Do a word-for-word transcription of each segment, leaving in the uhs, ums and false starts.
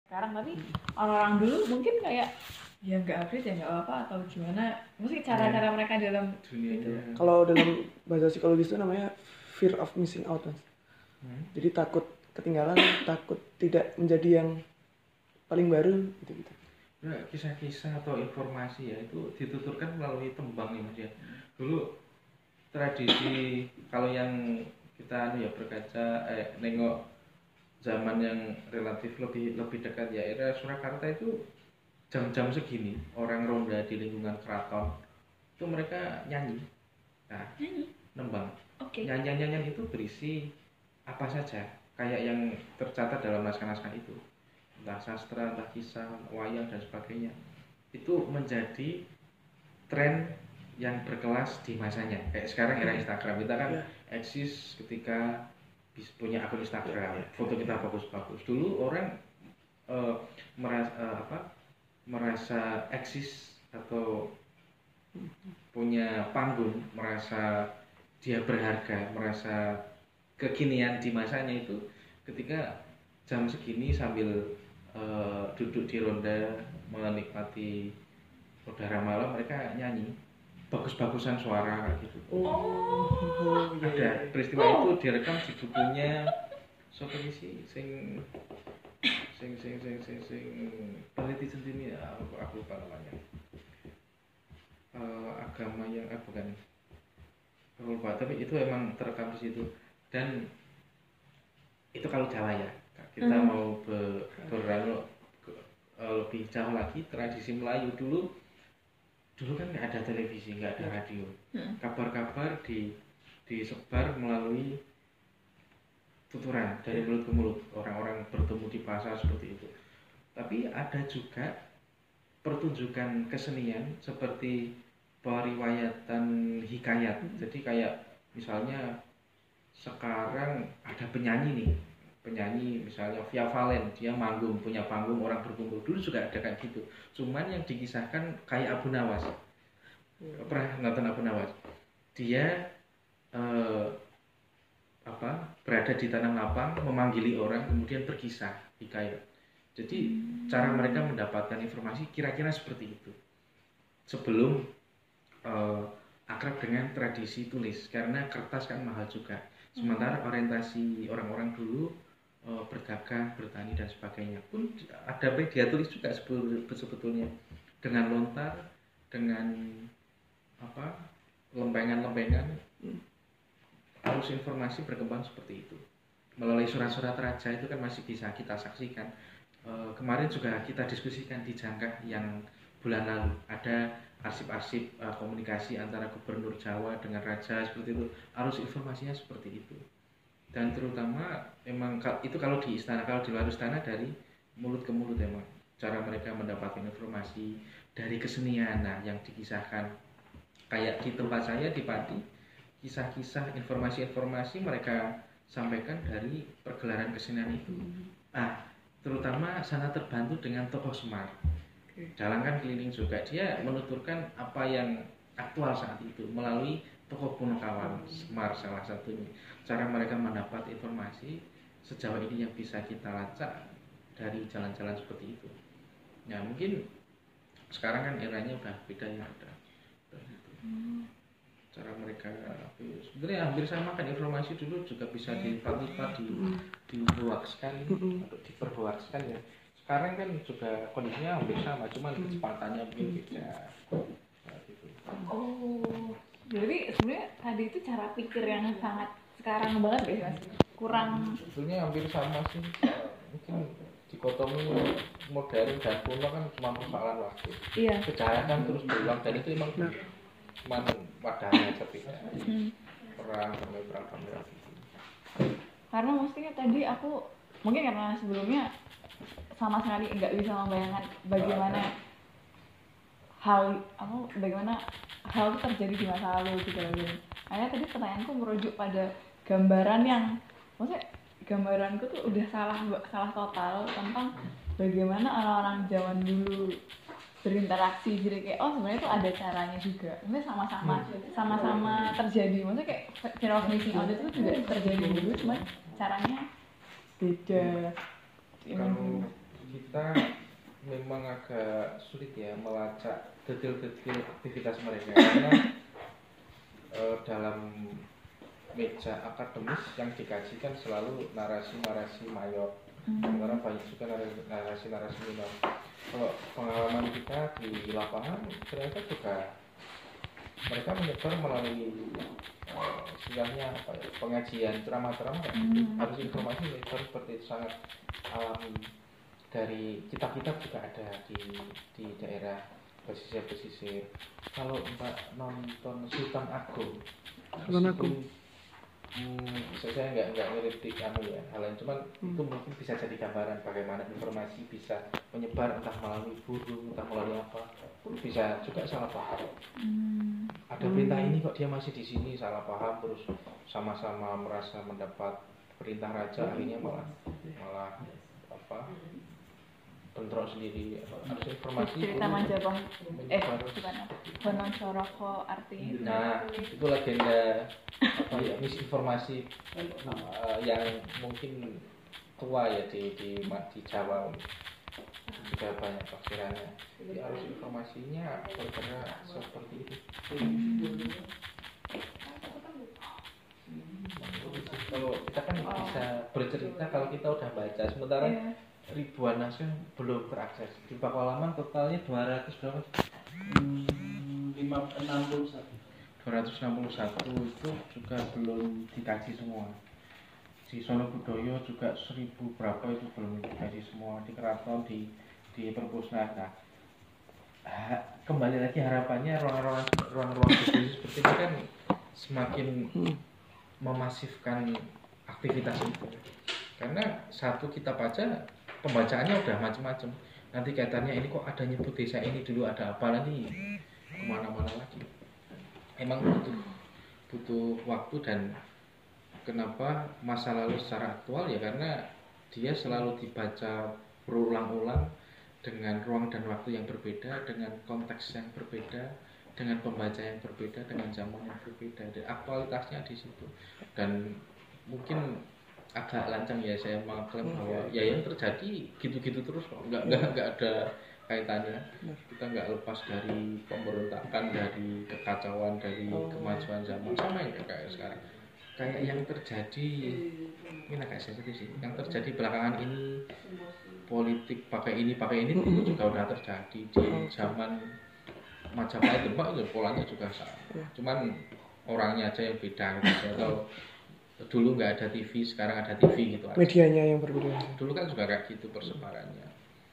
sekarang, tapi orang-orang dulu mungkin kayak ya nggak update ya nggak apa-apa atau gimana, mesti cara-cara mereka dalam dunia itu. Kalau dalam bahasa psikologis itu namanya fear of missing out, Mas. Hmm. Jadi takut ketinggalan, takut tidak menjadi yang paling baru gitu-gitu. Nah, kisah-kisah atau informasi ya itu dituturkan melalui tembang ya Mas ya. Dulu tradisi kalau yang kita anu ya berkaca eh nengok zaman yang relatif lebih lebih dekat ya era Surakarta itu jam-jam segini orang ronda di lingkungan keraton itu mereka nyanyi, nah nyanyi nembang. Okay. Nyanyian-nyanyian itu berisi apa saja kayak yang tercatat dalam naskah-naskah itu, entah sastra, entah kisah, wayang dan sebagainya. Itu menjadi tren yang berkelas di masanya. Kayak sekarang era Instagram kita kan yeah. eksis ketika punya akun Instagram, foto kita bagus-bagus. Dulu orang uh, merasa uh, apa? merasa eksis atau punya panggung, merasa dia berharga, merasa kekinian di masanya itu ketika jam segini sambil uh, duduk di ronda menikmati udara malam mereka nyanyi bagus-bagusan suara gitu. Oh, ada peristiwa oh. itu direkam di bukunya siapa sih sing sing sing sing sing sing peneliti sendiri ya aku, aku lupa namanya. Uh, agama yang ah, bukan aku lupa, tapi itu emang terekam di situ. Dan itu kalau Jawa ya kita hmm. mau ber, beranu lebih jauh lagi tradisi Melayu dulu. Dulu kan nggak ada televisi, nggak ada radio, hmm. kabar-kabar di disebar melalui tuturan dari mulut ke mulut, orang-orang bertemu di pasar seperti itu. Tapi ada juga pertunjukan kesenian seperti periwayatan hikayat. Hmm. Jadi kayak misalnya sekarang ada penyanyi nih, penyanyi misalnya Via Valen, dia manggung, punya panggung, orang berkumpul. Dulu juga ada kayak gitu, cuman yang dikisahkan kayak Abu Nawas. hmm. Pernah nonton Abu Nawas? Dia eh, apa berada di tanah lapang, memanggili orang, kemudian berkisah hikayat. Jadi hmm. cara mereka mendapatkan informasi kira-kira seperti itu sebelum eh, akrab dengan tradisi tulis, karena kertas kan mahal juga. Sementara orientasi orang-orang dulu berdagang, bertani dan sebagainya pun ada media tulis juga sebetulnya, dengan lontar, dengan apa lempengan-lempengan arus informasi berkembang seperti itu. Melalui surat-surat raja itu kan masih bisa kita saksikan. E, kemarin juga kita diskusikan di Jangkah yang bulan lalu ada arsip-arsip e, komunikasi antara gubernur Jawa dengan raja seperti itu, arus informasinya seperti itu. Dan terutama emang itu kalau di istana, kalau di luar istana dari mulut ke mulut emang cara mereka mendapatkan informasi dari kesenian. Nah yang dikisahkan kayak di tempat saya di Pati, kisah-kisah informasi-informasi mereka sampaikan dari pergelaran kesenian itu. Nah terutama sangat terbantu dengan tokoh Semar. Dalangan Keliling juga dia menuturkan apa yang aktual saat itu melalui tokoh Punokawan, Semar salah satunya. Cara mereka mendapat informasi sejauh ini yang bisa kita lacak dari jalan-jalan seperti itu. Nah mungkin sekarang kan eranya udah beda ya, udah, udah gitu. Cara mereka sebenarnya hampir sama kan, informasi dulu juga bisa dilipat-lipat, di dihoaxkan atau diperhoaxkan ya. Sekarang kan juga kondisinya hampir sama, cuman kecepatannya mungkin beda. Gitu. Oh, jadi sebenarnya tadi itu cara pikir yang sangat sekarang banget ya Mas, kurang. Sebetulnya hampir sama sih, mungkin dikotomi modern dan kuno kan cuma persoalan waktu. Iya. Sejarah kan terus berulang dan itu emang nah. cuma wadahnya tapi hmm. perang sampai perang sampai gitu. Karena mestinya tadi aku mungkin karena sebelumnya sama sekali nggak bisa membayangkan bagaimana oh, hal apa bagaimana hal itu terjadi di masa lalu gitu loh. Akhirnya tadi pertanyaanku merujuk pada gambaran yang, maksudnya gambaranku tuh udah salah salah total tentang bagaimana orang-orang zaman dulu berinteraksi. Jadi kayak oh sebenarnya itu ada caranya juga, maksudnya sama-sama sama-sama terjadi. Maksudnya kayak fear of missing out itu juga terjadi dulu, cuma caranya beda. Kalau kita memang agak sulit ya melacak detail-detail aktivitas mereka karena eh, dalam meja akademis yang dikaji kan selalu narasi-narasi mayor, sementara banyak juga narasi-narasi minor. Kalau pengalaman kita di lapangan ternyata juga mereka menyebar melalui uh, istilahnya apa ya, pengajian ceramah-ceramah hmm. harus informasi menyebar seperti itu, sangat alami. Dari kitab-kitab juga ada di di daerah pesisir-pesisir. Kalau Mbak nonton Sultan Agung, Sultan Agung, hmm, saya nggak nggak ngerti anu ya hal lain, cuman hmm. itu mungkin bisa jadi gambaran bagaimana informasi bisa menyebar entah melalui burung, entah melalui apa, bisa juga salah paham. Hmm. Ada perintah ini kok dia masih di sini, salah paham terus sama-sama merasa mendapat perintah raja, akhirnya malah malah apa bentrok sendiri. Harus informasi cerita Majapahit eh bukan Wonosoroko artinya. Nah itu legenda apa ya, misinformasi uh, yang mungkin tua ya di di, di Jawa juga banyak tafsirannya. Jadi harus informasinya bergerak seperti itu. Kalau kita kan bisa bercerita kalau kita udah baca, sementara yeah. ribuan naskah belum terakses. Di Pakualaman totalnya dua ratus berapa? Hmm, lima ratus enam puluh satu. dua ratus enam puluh satu itu juga belum dikaji semua. Di Sonobudoyo juga seribu berapa itu belum dikaji semua. Di Keraton, di di Perpustakaan. Nah, kembali lagi harapannya ruang-ruang ruang-ruang seperti itu kan semakin memasifkan aktivitas itu. Karena satu kita baca, pembacaannya udah macam-macam. Nanti kaitannya ini kok ada nyebut desa ini dulu, ada apa nanti kemana-mana lagi. Emang butuh butuh waktu. Dan kenapa masa lalu secara aktual ya karena dia selalu dibaca berulang-ulang dengan ruang dan waktu yang berbeda, dengan konteks yang berbeda, dengan pembaca yang berbeda, dengan zaman yang berbeda. Dan aktualitasnya di situ. Dan mungkin agak lancang ya saya mengklaim bahwa ya yang terjadi gitu-gitu terus kok, nggak nggak nggak ada kaitannya. Kita nggak lepas dari pemberontakan, dari kekacauan, dari kemajuan zaman, sama yang kayak sekarang. Kayak yang terjadi ini agak sensitif sih, yang terjadi belakangan ini politik pakai ini pakai ini itu juga udah terjadi di zaman Majapahit, Demak itu polanya juga sama, cuman orangnya aja yang beda gitu. Atau dulu nggak ada T V, sekarang ada T V gitu aja. Medianya yang berbeda. Dulu kan juga kayak gitu persebarannya.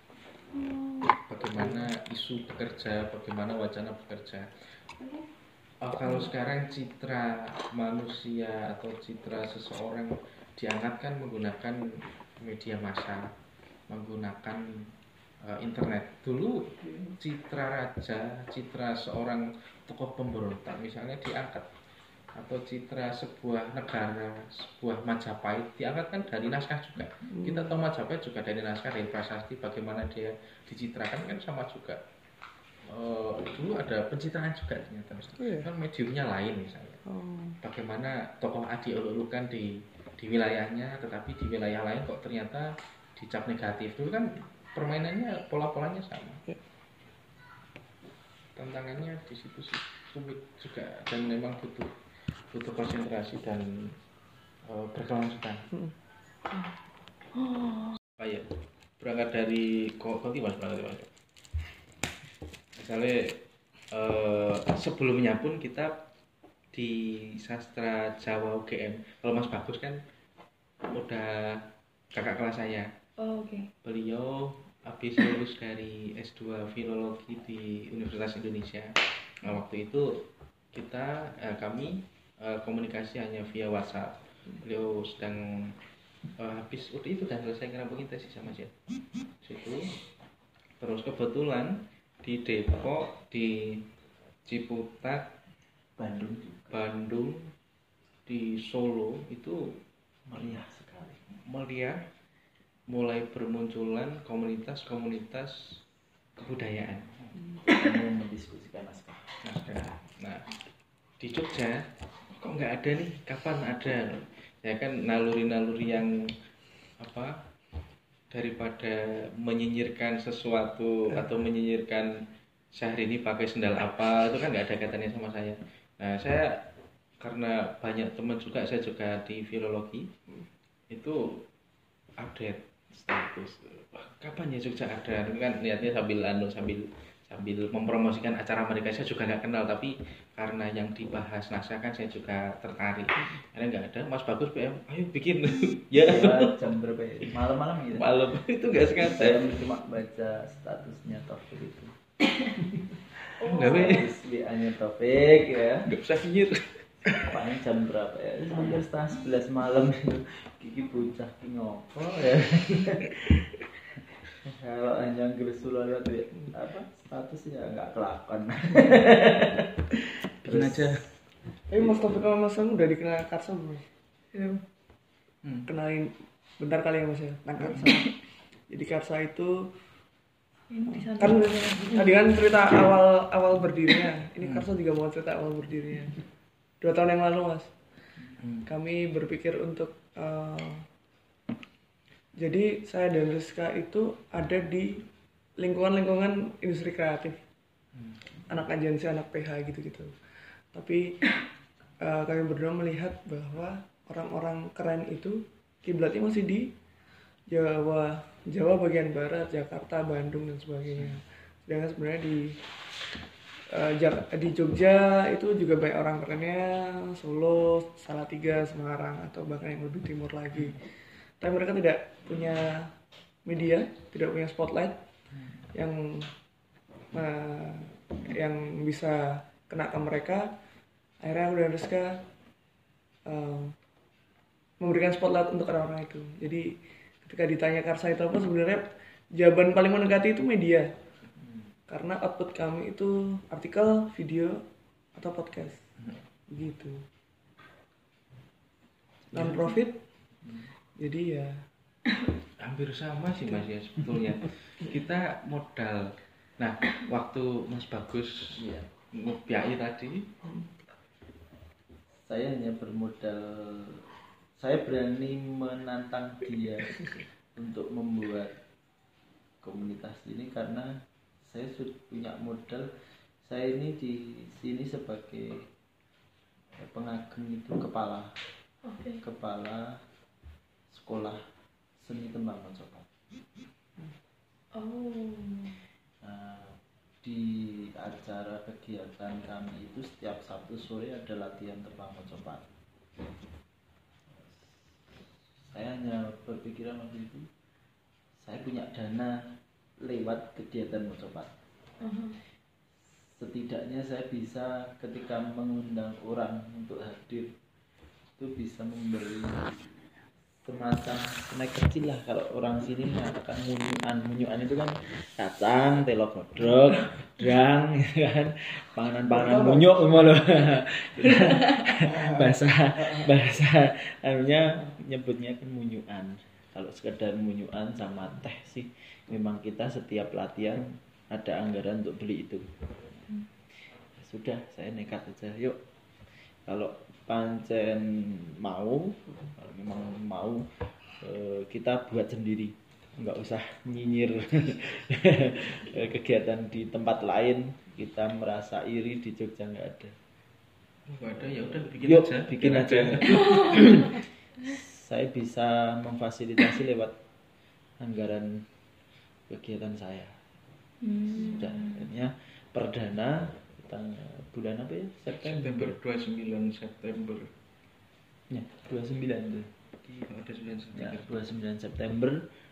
Bagaimana isu bekerja, bagaimana wacana bekerja. Oh, kalau sekarang citra manusia atau citra seseorang diangkatkan menggunakan media massa, menggunakan uh, internet. Dulu citra raja, citra seorang tokoh pemberontak misalnya diangkat, atau citra sebuah negara, sebuah Majapahit diangkat kan dari naskah juga. Kita tahu Majapahit juga dari naskah, dari prasasti, bagaimana dia dicitrakan kan sama juga. Uh, dulu ada pencitraan juga ternyata, oh, iya. Kan mediumnya lain misalnya. Oh. Bagaimana tokoh Adi dielulukan di di wilayahnya, tetapi di wilayah lain kok ternyata dicap negatif. Dulu kan permainannya pola-polanya sama. Yeah. Tantangannya di situ sih rumit juga, dan memang butuh butuh konsentrasi dan uh, berkelanjutan. Hmm. Oh. Oh, ya. Berangkat dari Konti Mas, berangkat dari misalnya uh, sebelumnya pun kita di sastra Jawa U G M, kalau Mas Bagus kan udah kakak kelas saya. Oh, oke. Okay. Beliau habis lulus dari S dua Filologi di Universitas Indonesia. Nah, waktu itu kita eh, kami eh, komunikasi hanya via WhatsApp. Beliau sedang eh, habis udah itu dan selesai ngerampungin tesis sama saya. Situ terus kebetulan di Depok, di Ciputat, Bandung, Bandung, di Solo itu meriah sekali. Meriah, mulai bermunculan komunitas-komunitas kebudayaan yang mendiskusikan naskah. Naskah. Nah, di Jogja kok nggak ada nih? Kapan ada? Ya kan naluri-naluri yang apa? daripada menyinyirkan sesuatu atau menyinyirkan Syahrini pakai sendal apa, itu kan nggak ada kaitannya sama saya. Nah, saya karena banyak teman juga, saya juga di filologi itu update status. Wah, kapan ya Jogja ada? Ini kan niatnya sambil anu sambil sambil mempromosikan acara mereka. Saya juga nggak kenal, tapi karena yang dibahas naskah kan saya juga tertarik. Karena nggak ada, Mas Bagus P M, ayo bikin. Ya, Ya, jam berapa ya? Malam-malam gitu. malam itu nggak sengaja. Saya cuma baca statusnya Taufik itu. Nggak be, Status W A-nya Taufik ya. nggak usah nyinyir. Paling jam berapa ya? Hampir setengah sebelas malam itu. Kiki bocah ki ngopo ya. Kalau hanya gerusul lihat ya, apa status ya nggak kelakon. Bikin aja. Tapi Mas Taufik sama Mas Sang udah dikenal Karsa belum? Iya. Hmm. Kenalin bentar kali ya Mas ya, tentang Karsa. Jadi Karsa itu Ini di sana. kan tadi kan cerita awal awal berdirinya. Ini Karsa juga mau cerita awal berdirinya. Dua tahun yang lalu Mas, kami berpikir untuk eh, jadi saya dan Rizka itu ada di lingkungan-lingkungan industri kreatif, anak agensi, anak P H gitu-gitu. Tapi eh, kami berdua melihat bahwa orang-orang keren itu kiblatnya masih di Jawa, Jawa bagian barat, Jakarta, Bandung dan sebagainya. Sedangkan sebenarnya di eh, Jak- di Jogja itu juga banyak orang kerennya, Solo, Salatiga, Semarang atau bahkan yang lebih timur lagi. Tapi mereka tidak punya media, tidak punya spotlight yang eh, yang bisa kena ke mereka. Akhirnya aku dan Rizka eh, memberikan spotlight untuk orang-orang itu. Jadi ketika ditanya Karsa itu apa, sebenarnya jawaban paling mendekati itu media. Karena output kami itu artikel, video, atau podcast. Begitu. Non profit. Jadi ya Hampir sama sih Mas ya sebetulnya. Kita modal. Nah, waktu Mas Bagus Iya. ngebiayai tadi, Saya hanya bermodal, saya berani menantang dia untuk membuat komunitas ini karena saya sudah punya modal. Saya ini di sini sebagai pengagum itu kepala Oke. kepala sekolah seni tembang Mojopat. Oh. Nah, di acara kegiatan kami itu setiap Sabtu sore ada latihan tembang Mojopat. Saya hanya berpikiran waktu itu, saya punya dana lewat kegiatan Mojopat. Uh-huh. Setidaknya saya bisa ketika mengundang orang untuk hadir itu bisa memberi semacam snack kecil lah. Kalau orang sini mengatakan munyuan, munyuan itu kan kacang, telo godrog, drang, gitu kan, panganan-panganan munyuk semua loh. bahasa bahasa anunya nyebutnya kan munyuan. Kalau sekedar munyuan sama teh sih, memang kita setiap latihan ada anggaran untuk beli itu. Sudah, saya nekat aja. Yuk, kalau pancen mau, kalau memang mau, eh, kita buat sendiri, nggak usah nyinyir kegiatan di tempat lain. Kita merasa iri di Jogja nggak ada. nggak ada ya udah bikin Yuk, aja. bikin Biar aja. ada. Saya bisa memfasilitasi lewat anggaran kegiatan saya. Hmm. Sudah, akhirnya perdana tanggal bulan apa ya? September dua puluh sembilan September. Ya, dua puluh sembilan tuh. Iya, ada sembilan Ya, September. dua puluh sembilan September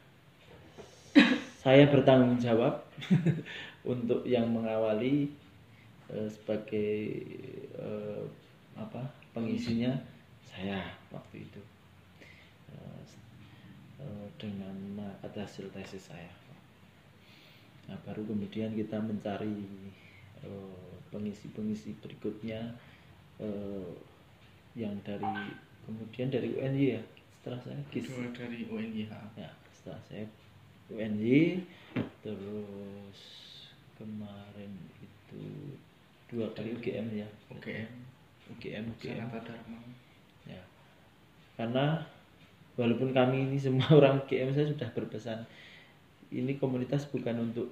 saya bertanggung jawab untuk yang mengawali eh, sebagai eh, apa pengisinya saya waktu itu Eh, eh, dengan mengangkat hasil tesis saya. Nah, baru kemudian kita mencari eh, pengisi-pengisi berikutnya eh, yang dari kemudian dari U N Y ya, setelah saya GIS. Dua dari U N Y H. Ya, setelah saya U N Y, terus kemarin itu dua kali U G M ya. U G M. U G M, U G M. Sanata Dharma. Ya. Karena walaupun kami ini semua orang U G M, saya sudah berpesan ini komunitas bukan untuk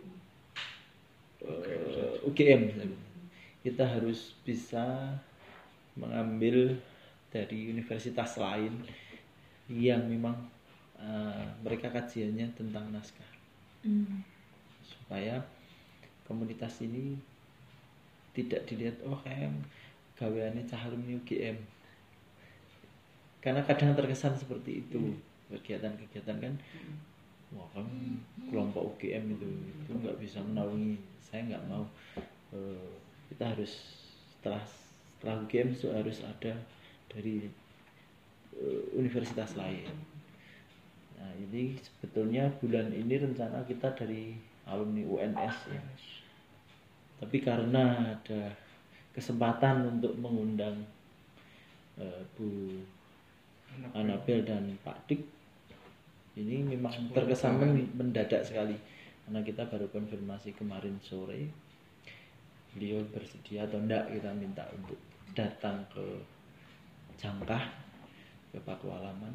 uh, U G M, kita harus bisa mengambil dari universitas lain yang memang uh, mereka kajiannya tentang naskah, Hmm. supaya komunitas ini tidak dilihat oh kayak gaweane cah alumni U G M, karena kadang terkesan seperti itu kegiatan-kegiatan kan, wah kan kelompok U G M itu itu nggak bisa menaungi, saya nggak mau. Uh, kita harus setelah setelah U G M itu harus ada dari uh, universitas lain. Nah ini sebetulnya bulan ini rencana kita dari alumni U N S ya. Tapi karena ada kesempatan untuk mengundang uh, Bu Anabel dan Pak Dik, ini memang terkesan men- mendadak sekali karena kita baru konfirmasi kemarin sore beliau bersedia atau enggak, kita minta untuk datang ke Jangkah, ke Pakualaman.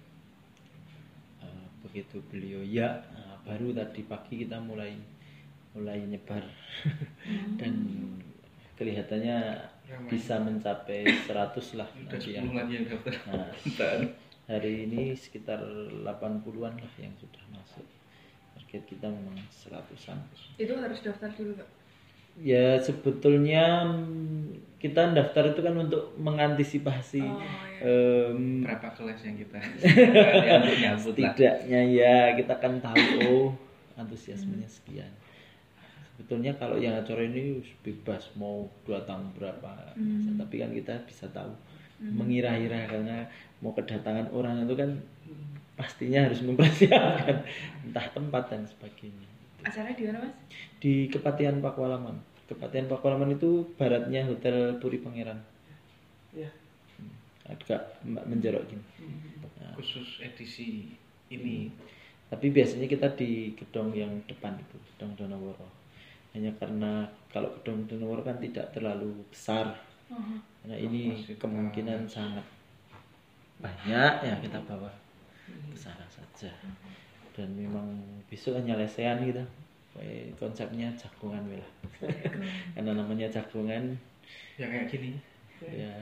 Uh, begitu beliau ya, nah, baru tadi pagi kita mulai mulai nyebar dan kelihatannya Ramai. bisa mencapai seratus lah Udah nanti yang sepuluh lagi yang daftar. nah, hari ini sekitar delapan puluhan lah yang sudah masuk. Target kita memang seratusan. Itu harus daftar dulu Kak? Ya sebetulnya mm, kita daftar itu kan untuk mengantisipasi Oh, iya. em, Berapa kelas yang kita yang untuk nyambut lah. setidaknya ya kita kan tahu oh antusiasmenya sekian. Sebetulnya kalau yang acara ini bebas mau datang berapa, Hmm. tapi kan kita bisa tahu mengira-ira karena mau kedatangan orang itu kan pastinya harus mempersiapkan entah tempat dan sebagainya. Acaranya di mana Mas? Di Kepatihan Pakualaman. Kepatihan Pakualaman itu baratnya Hotel Puri Pangeran. Ya. Agak mbak menjorok gini. Nah, Khusus edisi ini tapi biasanya kita di gedung yang depan itu, gedung Donoworo. Hanya karena kalau gedung Donoworo kan tidak terlalu besar. Oh. Karena ini Kapasitas. kemungkinan sangat banyak ya kita bawa ke sana saja. Dan memang besok hanya lesehan gitu. Kayak konsepnya jagongan lah. Karena namanya jagongan yang kayak gini. ya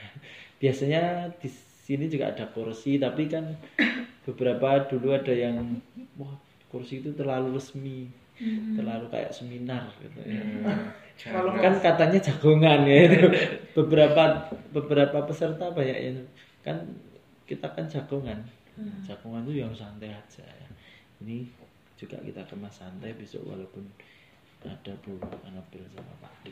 biasanya di sini juga ada kursi, tapi kan beberapa dulu ada yang wah kursi itu terlalu resmi, terlalu kayak seminar gitu ya. Kalau Kan katanya jagongan ya itu. beberapa beberapa peserta banyak yang kan kita kan jagongan, jagongan itu yang santai aja ya. Ini juga kita kemas santai besok walaupun ada Bu Anabel sama Pak Dik.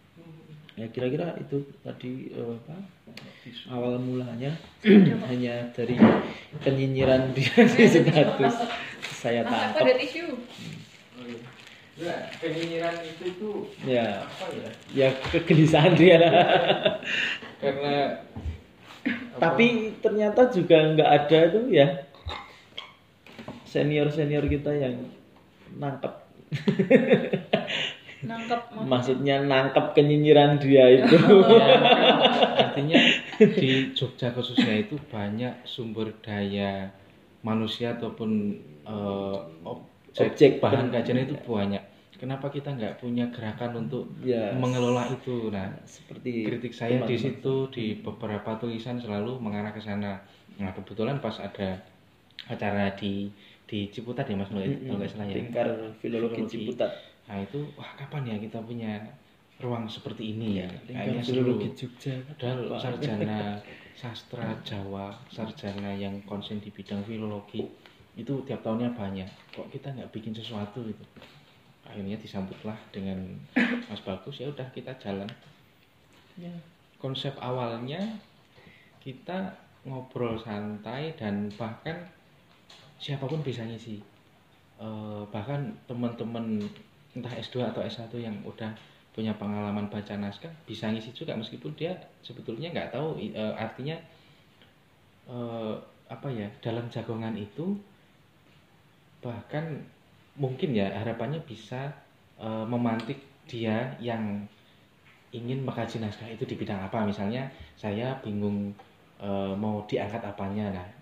Ya kira-kira itu tadi eh, apa awal mulanya hanya dari penyinyiran di status saya Mas aku tangkap ada tisu. Nah, penyinyiran itu tuh ya apa ya? ya kegelisahan dia lah. Karena Tapi ternyata juga nggak ada tuh ya senior senior kita yang nangkep Nangkep maksudnya nangkep kenyinyiran dia itu. artinya di Jogja khususnya itu banyak sumber daya manusia ataupun eh, objek, Objek bahan pen- kajian itu banyak. Kenapa kita nggak punya gerakan untuk Ya, mengelola itu? Nah, seperti kritik saya di teman-teman. situ di beberapa tulisan selalu mengarah ke sana. Nah, kebetulan pas ada acara di di Ciputat ya Mas Nur, Mm-mm. kalau nggak salah ya. Lingkar Filologi Filologi. Ciputat. Nah itu wah kapan ya kita punya ruang seperti ini ya? Lingkar Kayaknya seru. Filologi Jogja. Padahal Apa? sarjana sastra Jawa, sarjana yang konsen di bidang filologi itu tiap tahunnya banyak. Kok kita nggak bikin sesuatu gitu? Akhirnya disambutlah dengan Mas Bagus, ya udah kita jalan. Ya, konsep awalnya kita ngobrol santai dan bahkan siapapun bisa ngisi. Eh, bahkan teman-teman entah S dua atau S satu yang udah punya pengalaman baca naskah bisa ngisi juga meskipun dia sebetulnya nggak tahu eh, artinya eh, apa ya dalam jagongan itu, bahkan mungkin ya harapannya bisa eh, memantik dia yang ingin mengkaji naskah itu di bidang apa. Misalnya saya bingung eh, mau diangkat apanya, nah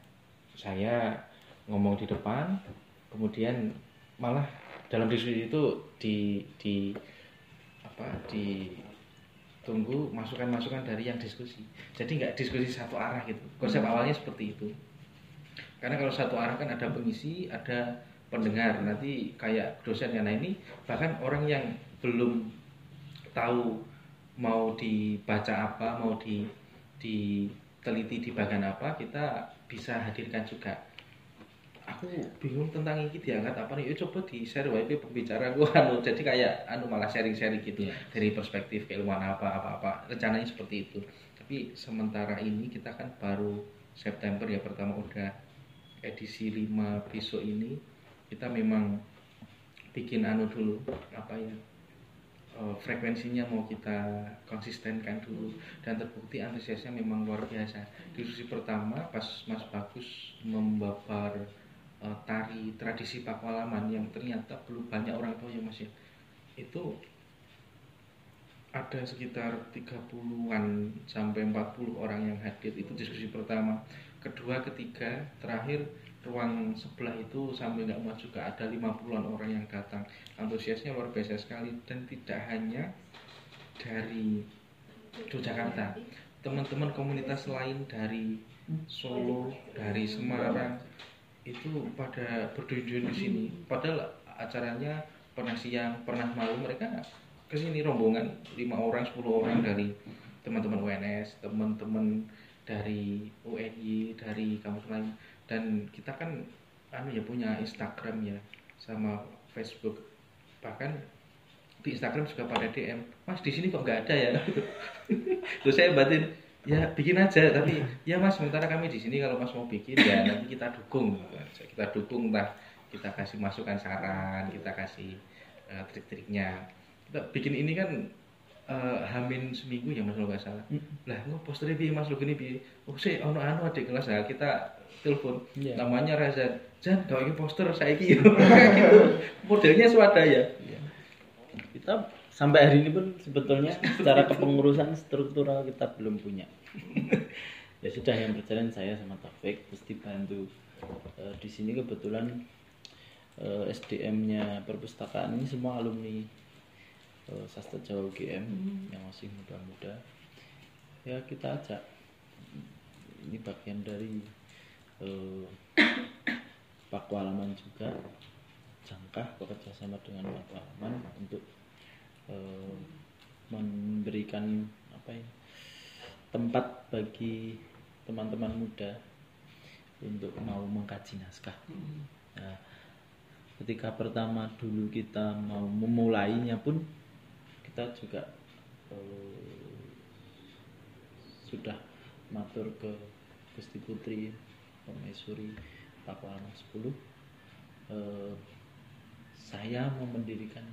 saya ngomong di depan, kemudian malah dalam diskusi itu di di apa ditunggu masukan-masukan dari yang diskusi. Jadi nggak diskusi satu arah gitu. Konsep awalnya seperti itu. Karena kalau satu arah kan ada pengisi, ada pendengar. Nanti kayak dosen yang lain ini, bahkan orang yang belum tahu mau dibaca apa, mau di diteliti di bagian apa, kita bisa hadirkan juga. Aku bingung tentang ini diangkat apa nih, yuk coba di share W P pembicara gue anu, jadi kayak anu malah sharing-sharing gitu yeah. Dari perspektif keilmuan apa apa apa rencananya seperti itu. Tapi sementara ini kita kan baru September ya, pertama udah edisi lima besok ini kita memang bikin anu dulu apa ya, uh, frekuensinya mau kita konsistenkan dulu, dan terbukti antusiasnya memang luar biasa. Diskusi pertama pas Mas Bagus membabar uh, tari tradisi Pakualaman yang ternyata belum banyak orang tahu ya Mas ya, itu ada sekitar tiga puluhan sampai empat puluh orang yang hadir. Itu diskusi pertama. Kedua, ketiga, terakhir ruang sebelah itu sampai nggak muat juga ada lima puluhan orang yang datang. Antusiasnya luar biasa sekali, dan tidak hanya dari Yogyakarta, teman-teman komunitas lain dari Solo, dari Semarang itu pada berduyun-duyun di sini. Padahal acaranya pernah siang, pernah malam, mereka ke sini rombongan lima orang, sepuluh orang dari teman-teman U N S, teman-teman dari U N Y, dari kampus lain. Dan kita kan anu ya punya Instagram ya sama Facebook, bahkan di Instagram juga pada D M, Mas di sini kok nggak ada ya. Terus saya batin, ya bikin aja, tapi ya Mas sementara kami di sini, kalau Mas mau bikin ya nanti kita dukung, kita dukung lah, kita kasih masukan saran, kita kasih uh, trik-triknya. Kita bikin ini kan uh, hamin seminggu ya Mas kalau nggak salah. Lah nggak posternya bi Mas lo gini bi, oh sih ono anu adik kelas ya, kita telepon yeah. Namanya Razan, Jan kau ingin poster saya gitu. Gitu modelnya swadaya. Yeah. Kita sampai hari ini pun sebetulnya secara kepengurusan struktural kita belum punya. Ya sudah, yang berjalan saya sama Taufik terus dibantu uh, di sini kebetulan uh, S D M-nya perpustakaan ini semua alumni uh, Sastra Jawa U G M hmm. yang masih muda-muda. Ya kita ajak, ini bagian dari uh, Pakualaman juga, Jangkah bekerja sama dengan Pakualaman untuk uh, memberikan apa ya, tempat bagi teman-teman muda untuk mau mengkaji naskah. Nah, ketika pertama dulu kita mau memulainya pun kita juga uh, sudah matur ke Gusti Putri Permaisuri Pakualaman sepuluh, uh, saya mau mendirikan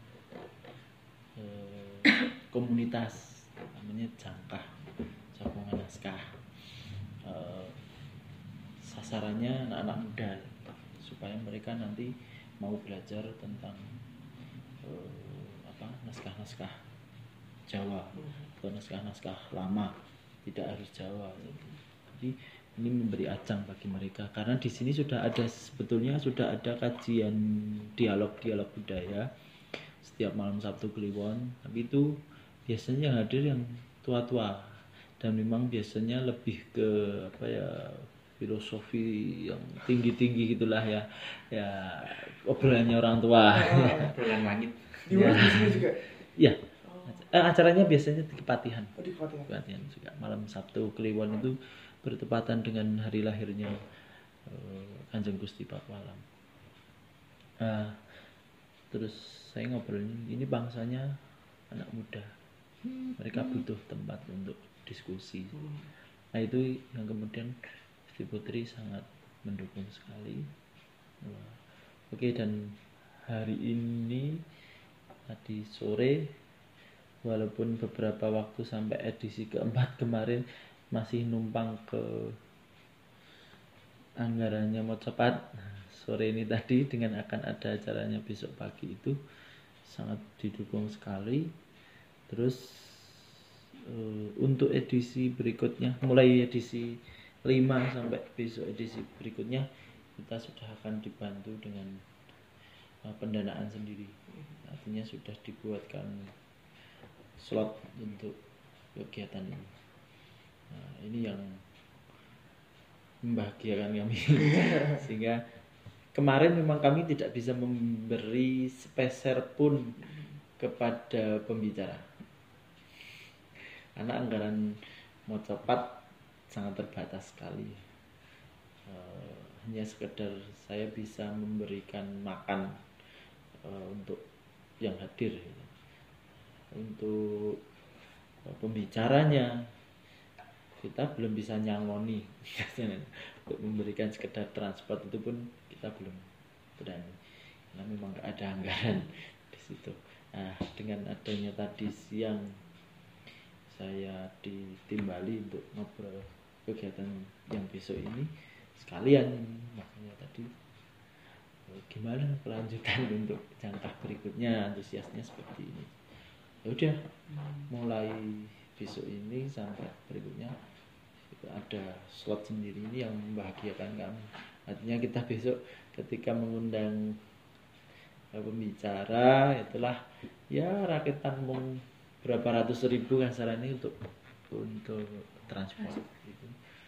uh, komunitas namanya Jangkah Jagongan Naskah. Uh, sasarannya anak-anak muda supaya mereka nanti mau belajar tentang uh, apa naskah-naskah Jawa atau naskah-naskah lama, tidak harus Jawa. Jadi ini memberi ajang bagi mereka, karena di sini sudah ada sebetulnya sudah ada kajian dialog-dialog budaya setiap malam Sabtu Kliwon, tapi itu biasanya yang hadir yang tua-tua dan memang biasanya lebih ke apa ya, filosofi yang tinggi-tinggi gitulah ya, ya obrolannya orang tua. Obrolan langit. Di mana di sini juga? Ya. Eh, acaranya biasanya di Kepatihan. Oh, di Kepatihan. Kepatihan juga malam Sabtu Kliwon itu bertepatan dengan hari lahirnya uh, Kanjeng Gusti Pakualam. Nah, terus saya ngobrolin ini bangsanya anak muda, mereka butuh tempat untuk diskusi. Nah itu yang kemudian Gusti Putri sangat mendukung sekali. Wah, oke, dan hari ini tadi sore, walaupun beberapa waktu sampai edisi keempat kemarin masih numpang ke anggarannya mau cepat, nah, sore ini tadi dengan akan ada acaranya besok pagi itu sangat didukung sekali. Terus uh, untuk edisi berikutnya, mulai edisi lima sampai besok edisi berikutnya kita sudah akan dibantu dengan uh, pendanaan sendiri. Artinya sudah dibuatkan slot untuk kegiatan ini. Nah, ini yang membahagiakan kami. Sehingga kemarin memang kami tidak bisa memberi sepeser pun kepada pembicara. Karena anggaran mau cepat sangat terbatas sekali. Uh, hanya sekedar saya bisa memberikan makan uh, untuk yang hadir. Untuk uh, pembicaranya kita belum bisa nyangoni. Untuk memberikan sekedar transport itu pun kita belum berani. Karena memang gak ada anggaran di situ. Nah, dengan adanya tadi siang saya ditimbali untuk ngobrol kegiatan yang besok ini sekalian, makanya tadi gimana kelanjutan untuk jangka berikutnya, antusiasnya seperti ini. Ya udah, mulai besok ini sampai berikutnya itu ada slot sendiri, ini yang membahagiakan kami. Artinya kita besok ketika mengundang pembicara itulah ya rakitan mung berapa ratus ribu kasarannya untuk untuk transport itu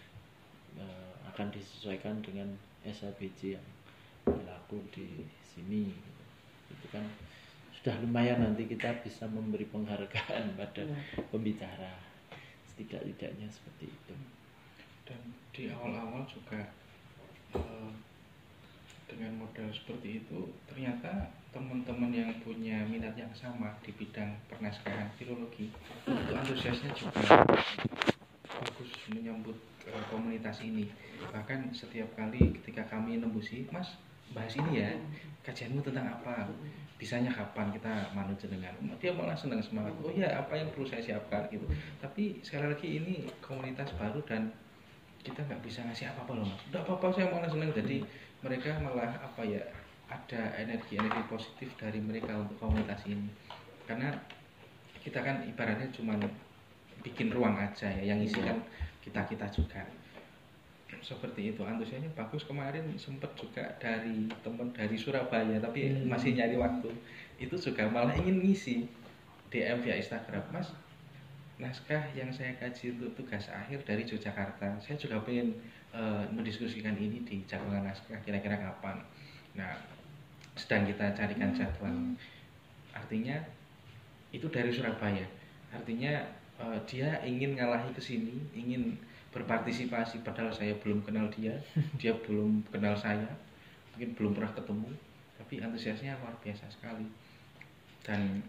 uh, akan disesuaikan dengan S H B C yang berlaku di sini gitu. Itu kan sudah lumayan, nanti kita bisa memberi penghargaan pada pembicara setidak-tidaknya seperti itu. Dan di awal-awal juga uh, dengan modal seperti itu ternyata teman-teman yang punya minat yang sama di bidang pernaskahan filologi itu antusiasnya juga bagus menyambut uh, komunitas ini. Bahkan setiap kali ketika kami nembusi, Mas bahas ini ya, kajianmu tentang apa, bisanya kapan, kita manut jenengan, dia malah senang semangat, oh ya apa yang perlu saya siapkan gitu. Tapi sekali lagi ini komunitas baru dan kita nggak bisa ngasih apa-apa loh Mas, udah apa-apa saya malah senang. Jadi mereka malah apa ya, ada energi-energi positif dari mereka untuk komunitas ini. Karena kita kan ibaratnya cuma bikin ruang aja ya, yang isi kan kita-kita juga. Seperti itu, antusiasnya bagus. Kemarin sempat juga dari teman dari Surabaya, tapi hmm. masih nyari waktu. Itu juga malah ingin ngisi D M via Instagram, Mas, naskah yang saya kaji untuk tugas akhir dari Yogyakarta, saya juga pengen uh, mendiskusikan ini di Jagongan Naskah, kira-kira kapan. Nah, sedang kita carikan jadwal. Artinya itu dari Surabaya. Artinya uh, dia ingin ngalahi ke sini, ingin berpartisipasi, padahal saya belum kenal dia, dia belum kenal saya, mungkin belum pernah ketemu, tapi antusiasnya luar biasa sekali. Dan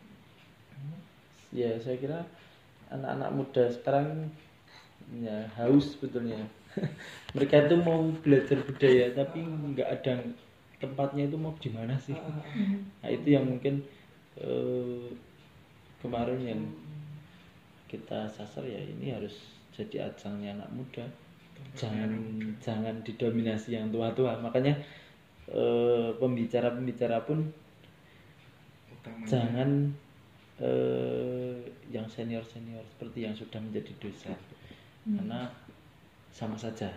ya saya kira anak-anak muda sekarang ya haus sebetulnya. Mereka itu mau belajar budaya tapi nggak ada tempatnya, itu mau di mana sih? Nah itu yang mungkin eh, kemarin yang kita sasar, ya ini harus jadi ajangnya anak muda, jangan jangan didominasi yang tua-tua. Makanya eh, pembicara-pembicara pun utamanya jangan eh, yang senior-senior seperti yang sudah menjadi dosen, hmm. karena sama saja.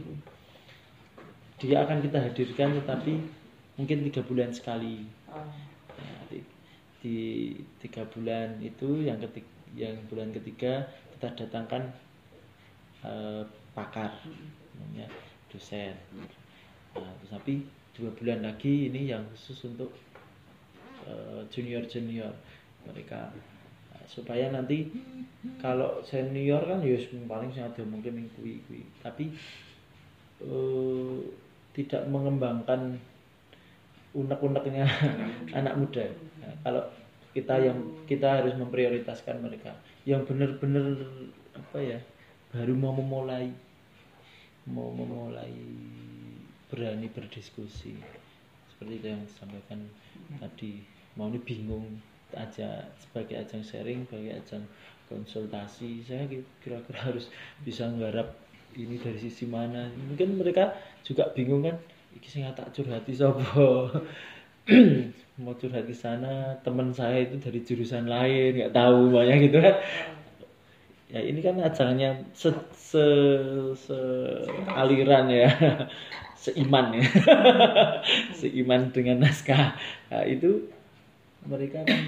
Dia akan kita hadirkan tetapi mungkin tiga bulan sekali. Ya, di, di tiga bulan itu yang ketik yang bulan ketiga kita datangkan Uh, pakar, namanya dosen. Nah, tapi dua bulan lagi ini yang khusus untuk uh, junior-junior mereka, nah, supaya nanti kalau senior kan ya paling sangat mungkin mengkui kui, tapi uh, tidak mengembangkan unek-uneknya anak muda. Nah, kalau kita yang kita harus memprioritaskan mereka yang benar-benar apa ya, baru mau memulai mau memulai berani berdiskusi seperti itu yang disampaikan hmm. tadi. Mau ini bingung aja sebagai ajang sharing, sebagai ajang konsultasi, saya kira-kira harus bisa nggarap ini dari sisi mana. Mungkin mereka juga bingung kan, iki sing tak curhati sapa. Mau curhat di sana, teman saya itu dari jurusan lain, nggak tahu banyak gitu kan. ya ini kan ajarannya se, se, se aliran ya, seiman ya, seiman dengan naskah. Nah, itu mereka kan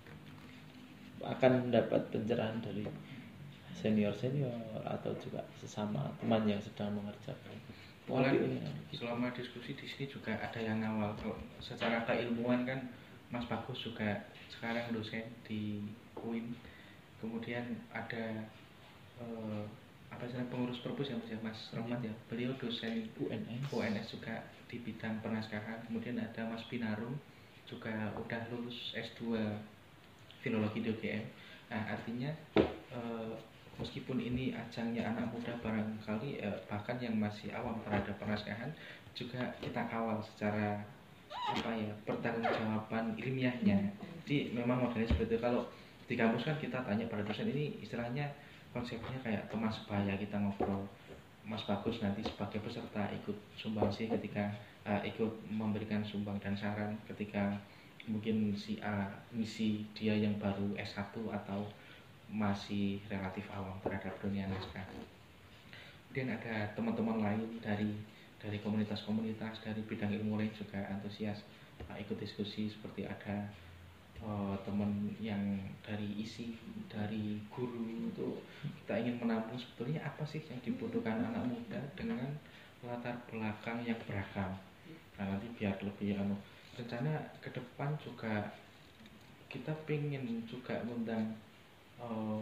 akan mendapat pencerahan dari senior-senior atau juga sesama teman yang sedang mengerjakan. Pola Tapi, selama diskusi di sini juga ada yang ngawal. Kalau secara keilmuan kan Mas Bagus juga sekarang dosen di U I N. Kemudian ada eh, apa sih pengurus perpus ya Mas ya, Mas Rahmat ya. Beliau dosen U N S. U N S juga di bidang penaskahan. Kemudian ada Mas Binarum juga udah lulus S dua Filologi di U G M. Nah, artinya eh, meskipun ini ajangnya anak muda barangkali eh, bahkan yang masih awam terhadap penaskahan juga kita kawal secara apa ya pertanggungjawaban ilmiahnya. Jadi memang modelnya seperti itu. Kalau di kampus kan kita tanya pada dosen, ini istilahnya konsepnya kayak teman sebaya, kita ngobrol. Mas Bagus nanti sebagai peserta ikut sumbangsi ketika uh, ikut memberikan sumbang dan saran ketika mungkin si A misi dia yang baru S satu atau masih relatif awam terhadap dunia naskah. Kemudian ada teman-teman lain dari dari komunitas-komunitas dari bidang ilmu lain juga antusias uh, ikut diskusi, seperti ada uh, teman yang dari isi dari guru. Itu kita ingin menampung sebetulnya apa sih yang dibutuhkan anak muda dengan latar belakang yang beragam. Nah, nanti biar lebih anu rencana ke depan juga kita pengen juga mengundang uh,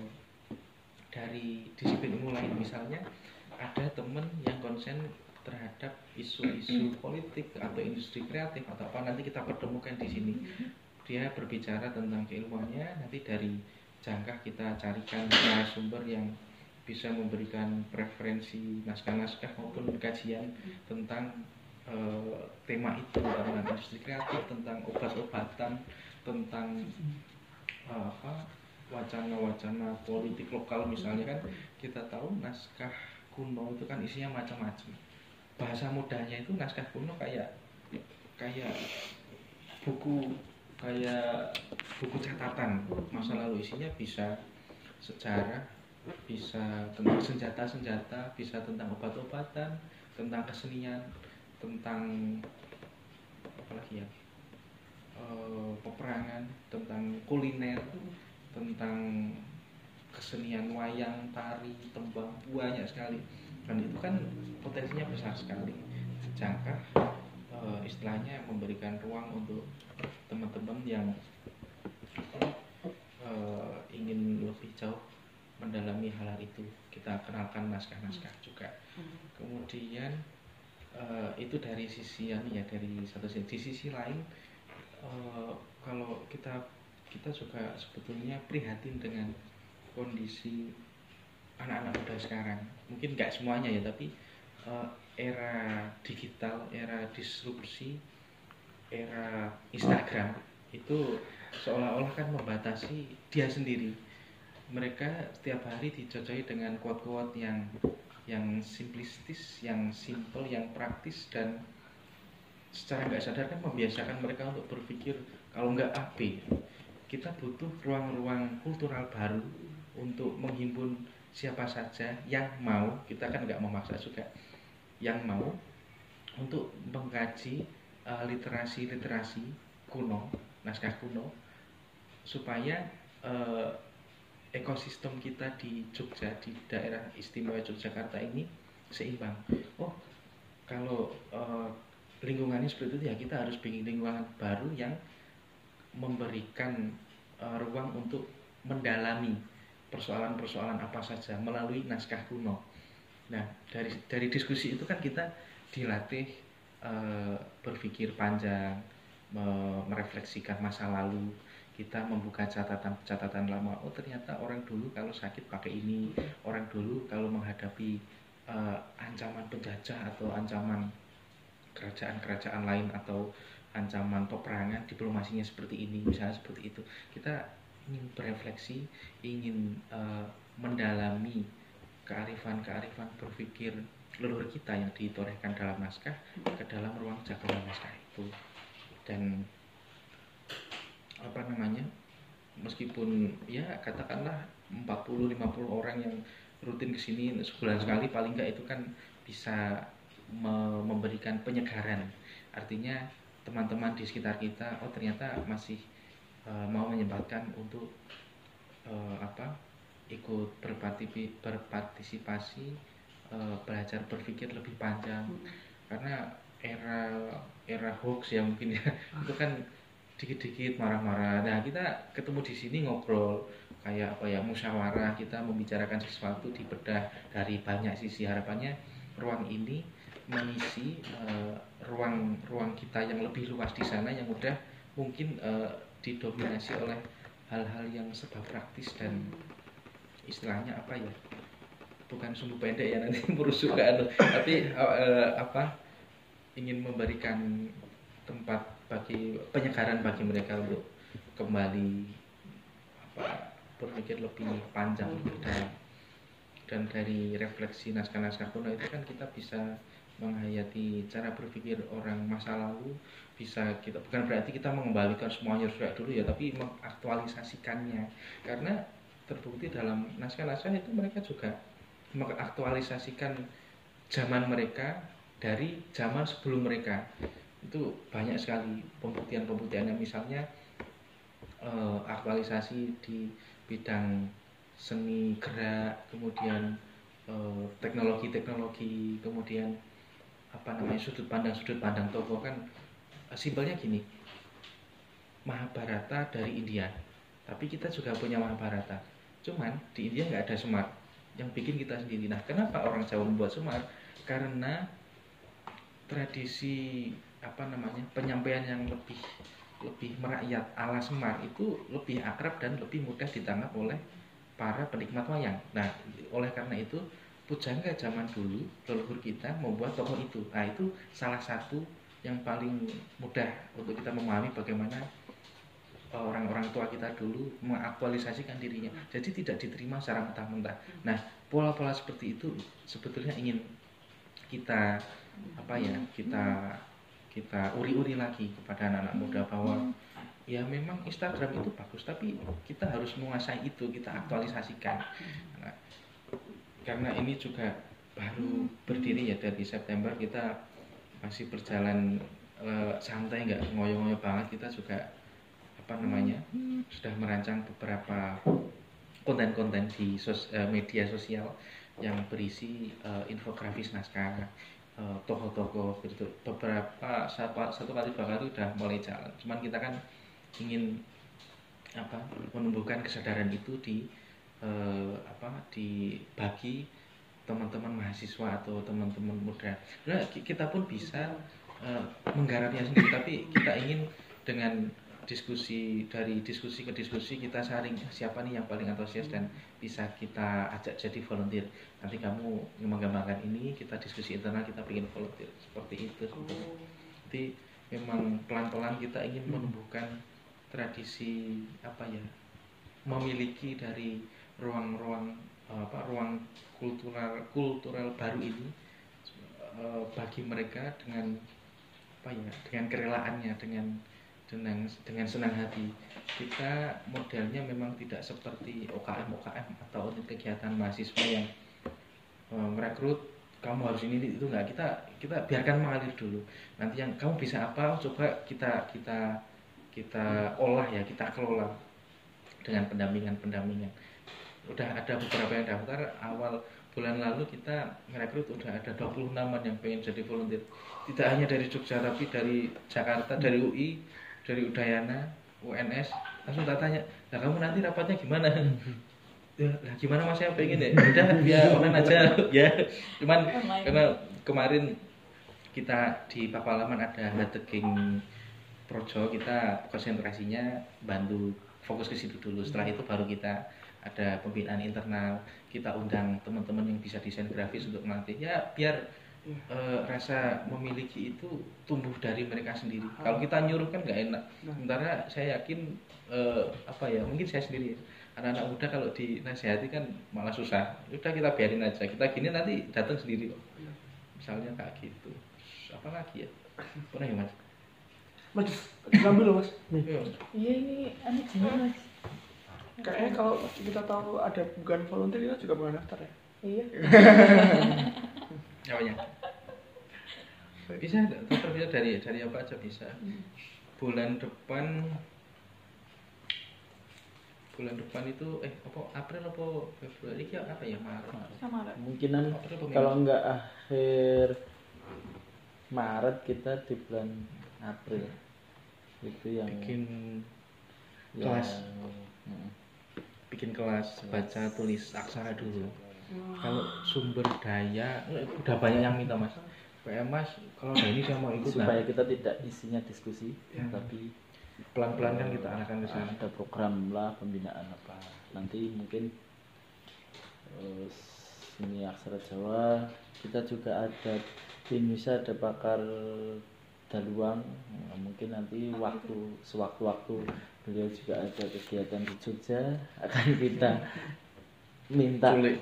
dari disiplin ilmu lain. Misalnya ada teman yang konsen terhadap isu-isu politik atau industri kreatif atau apa, nanti kita pertemukan di sini. Dia berbicara tentang keilmuannya, nanti dari jangka kita carikan narasumber yang bisa memberikan preferensi naskah-naskah maupun kajian tentang Uh, tema itu, tentang industri kreatif, tentang obat-obatan, tentang uh, apa wacana-wacana politik lokal. Misalnya kan kita tahu naskah kuno itu kan isinya macam-macam. Bahasa mudahnya itu naskah kuno kayak kayak buku kayak buku catatan masa lalu. Isinya bisa sejarah, bisa tentang senjata-senjata, bisa tentang obat-obatan, tentang kesenian, tentang apa lagi ya e, peperangan, tentang kuliner, tentang kesenian wayang, tari, tembang, banyak sekali. Dan itu kan potensinya besar sekali. Jangka e, istilahnya memberikan ruang untuk teman-teman yang e, ingin lebih jauh mendalami hal-hal itu. Kita kenalkan naskah-naskah juga. Kemudian Uh, itu dari sisi ya, dari satu sisi. Di sisi lain uh, kalau kita kita juga sebetulnya prihatin dengan kondisi anak-anak muda sekarang. Mungkin nggak semuanya ya, tapi uh, era digital, era disrupsi, era Instagram itu seolah-olah kan membatasi dia sendiri. Mereka setiap hari dijodohi dengan quote-quote yang yang simplistis, yang simple, yang praktis, dan secara nggak sadar kan membiasakan mereka untuk berpikir kalau nggak A B. Kita butuh ruang-ruang kultural baru untuk menghimpun siapa saja yang mau, kita kan nggak memaksa juga, yang mau untuk mengkaji uh, literasi-literasi kuno, naskah kuno, supaya uh, ekosistem kita di Jogja, di daerah istimewa Yogyakarta ini seimbang. Oh, kalau uh, lingkungannya seperti itu ya kita harus bikin lingkungan baru yang memberikan uh, ruang untuk mendalami persoalan-persoalan apa saja melalui naskah kuno. Nah, dari dari diskusi itu kan kita dilatih uh, berpikir panjang, me- merefleksikan masa lalu. Kita membuka catatan-catatan lama. Oh, ternyata orang dulu kalau sakit pakai ini, orang dulu kalau menghadapi uh, ancaman penjajah atau ancaman kerajaan-kerajaan lain atau ancaman peperangan, diplomasinya seperti ini, misalnya seperti itu. Kita ingin berefleksi, ingin uh, mendalami kearifan-kearifan berpikir leluhur kita yang ditorehkan dalam naskah ke dalam ruang jagoan naskah itu. Dan apa namanya, meskipun ya katakanlah empat puluh lima puluh orang yang rutin ke sini sebulan sekali, paling enggak itu kan bisa me- memberikan penyegaran. Artinya teman-teman di sekitar kita, oh ternyata masih uh, mau menyempatkan untuk uh, apa ikut berpartipi- berpartisipasi, uh, belajar berpikir lebih panjang. Karena era era hoax ya mungkin ya itu kan dikit-dikit marah-marah. Nah kita ketemu di sini ngobrol kayak apa ya, musyawarah, kita membicarakan sesuatu, dibedah dari banyak sisi. Harapannya ruang ini mengisi uh, ruang ruang kita yang lebih luas di sana, yang udah mungkin uh, didominasi oleh hal-hal yang serba praktis dan istilahnya apa ya, bukan sumbu pendek ya nanti merusuk ke anu, tapi uh, apa ingin memberikan tempat bagi penyegaran bagi mereka untuk kembali apa berpikir lebih panjang dan dan dari refleksi naskah-naskah kuno itu kan kita bisa menghayati cara berpikir orang masa lalu. Bisa kita, bukan berarti kita mengembalikan semuanya sudah dulu ya, tapi mengaktualisasikannya, karena terbukti dalam naskah-naskah itu mereka juga mengaktualisasikan zaman mereka dari zaman sebelum mereka. Itu banyak sekali pembuktian-pembuktiannya, misalnya eh, aktualisasi di bidang seni gerak, kemudian eh, teknologi-teknologi, kemudian apa namanya sudut pandang sudut pandang tokoh. Kan simpelnya gini, Mahabharata dari India, tapi kita juga punya Mahabharata, cuman di India nggak ada Semar, yang bikin kita sendiri. Nah kenapa orang Jawa membuat Semar? Karena tradisi apa namanya penyampaian yang lebih lebih merakyat ala Semar itu lebih akrab dan lebih mudah ditangkap oleh para penikmat wayang. Nah oleh karena itu pujangga zaman dulu leluhur kita membuat tokoh itu. Nah itu salah satu yang paling mudah untuk kita memahami bagaimana orang-orang tua kita dulu mengaktualisasikan dirinya. Jadi tidak diterima secara mentah-mentah. Nah pola-pola seperti itu sebetulnya ingin kita apa ya kita kita uri-uri lagi kepada anak-anak muda bahwa ya memang Instagram itu bagus, tapi kita harus menguasai itu, kita aktualisasikan. Nah, karena ini juga baru berdiri ya dari September, kita masih berjalan uh, santai, nggak ngoyo-ngoyo banget. Kita juga apa namanya sudah merancang beberapa konten-konten di sos, uh, media sosial yang berisi uh, infografis naskah, uh, tokoh-tokoh gitu. Beberapa satu, satu kali dua kali udah mulai jalan. Cuman kita kan ingin apa menumbuhkan kesadaran itu di uh, apa dibagi teman-teman mahasiswa atau teman-teman muda. Nah, kita pun bisa uh, menggarapnya sendiri, tapi kita ingin dengan diskusi, dari diskusi ke diskusi kita saring siapa nih yang paling antusias dan bisa kita ajak jadi volunteer. Nanti kamu mengembangkan ini, kita diskusi internal, kita bikin volunteer seperti itu. Jadi memang pelan-pelan kita ingin menumbuhkan tradisi apa ya, memiliki dari ruang-ruang apa ruang kultural kultural baru ini uh, bagi mereka dengan apa ya dengan kerelaannya, dengan dengan dengan senang hati. Kita modelnya memang tidak seperti O K M O K M atau kegiatan mahasiswa yang uh, merekrut kamu harus ini itu, enggak. Kita kita biarkan mengalir dulu. Nanti yang kamu bisa apa coba kita kita kita olah ya, kita kelola dengan pendampingan-pendampingan. Udah ada beberapa yang daftar. Awal bulan lalu kita merekrut udah ada dua puluh enam yang pengen jadi volunteer. Tidak hanya dari Jogja tapi dari Jakarta, dari U I, dari Udayana, U N S. Langsung tak tanya, nah kamu nanti rapatnya gimana? Ya, lah gimana mas, saya pengen ya udah biar online aja ya. Cuman karena kemarin kita di Pakualaman ada Hateging Projo, kita konsentrasinya bantu fokus ke situ dulu. Setelah itu baru kita ada pembinaan internal, kita undang teman-teman yang bisa desain grafis untuk melatih ya, biar e, rasa memiliki itu tumbuh dari mereka sendiri. Kalau kita nyuruh kan nggak enak. Sementara saya yakin e, apa ya, mungkin saya sendiri anak-anak muda kalau dinasihati kan malah susah. Udah kita biarin aja, kita gini nanti datang sendiri kok. Misalnya kayak gitu. Apa lagi ya? Pernah ya mas? Mas, ambil loh mas. Iya ini aneh banget mas. Kayaknya kalau kita tahu ada bukan volunteer kita juga bukan daftar ya. Iya. Namanya. Bisa, tetap bisa dari dari apa aja bisa. Bulan depan bulan depan itu eh apa April apa Februari ya apa ya Maret. Sama lah. Kemungkinan April apa Mei? kalau enggak akhir Maret kita di bulan April itu yang Bikin yang- kelas. Mm. bikin kelas baca tulis aksara dulu. Kalau sumber daya eh, udah banyak yang minta Mas. Kayak Mas kalau ada ini saya mau ikut supaya nah, kita tidak isinya diskusi Ya. tapi pelan-pelan kan kita arahkan ke sana. ada program lah pembinaan apa nanti mungkin eh, seni aksara Jawa kita juga ada di Indonesia ada pakar daluang. Nah, mungkin nanti waktu sewaktu-waktu beliau juga ada kegiatan di Jogja akan kita minta Culik.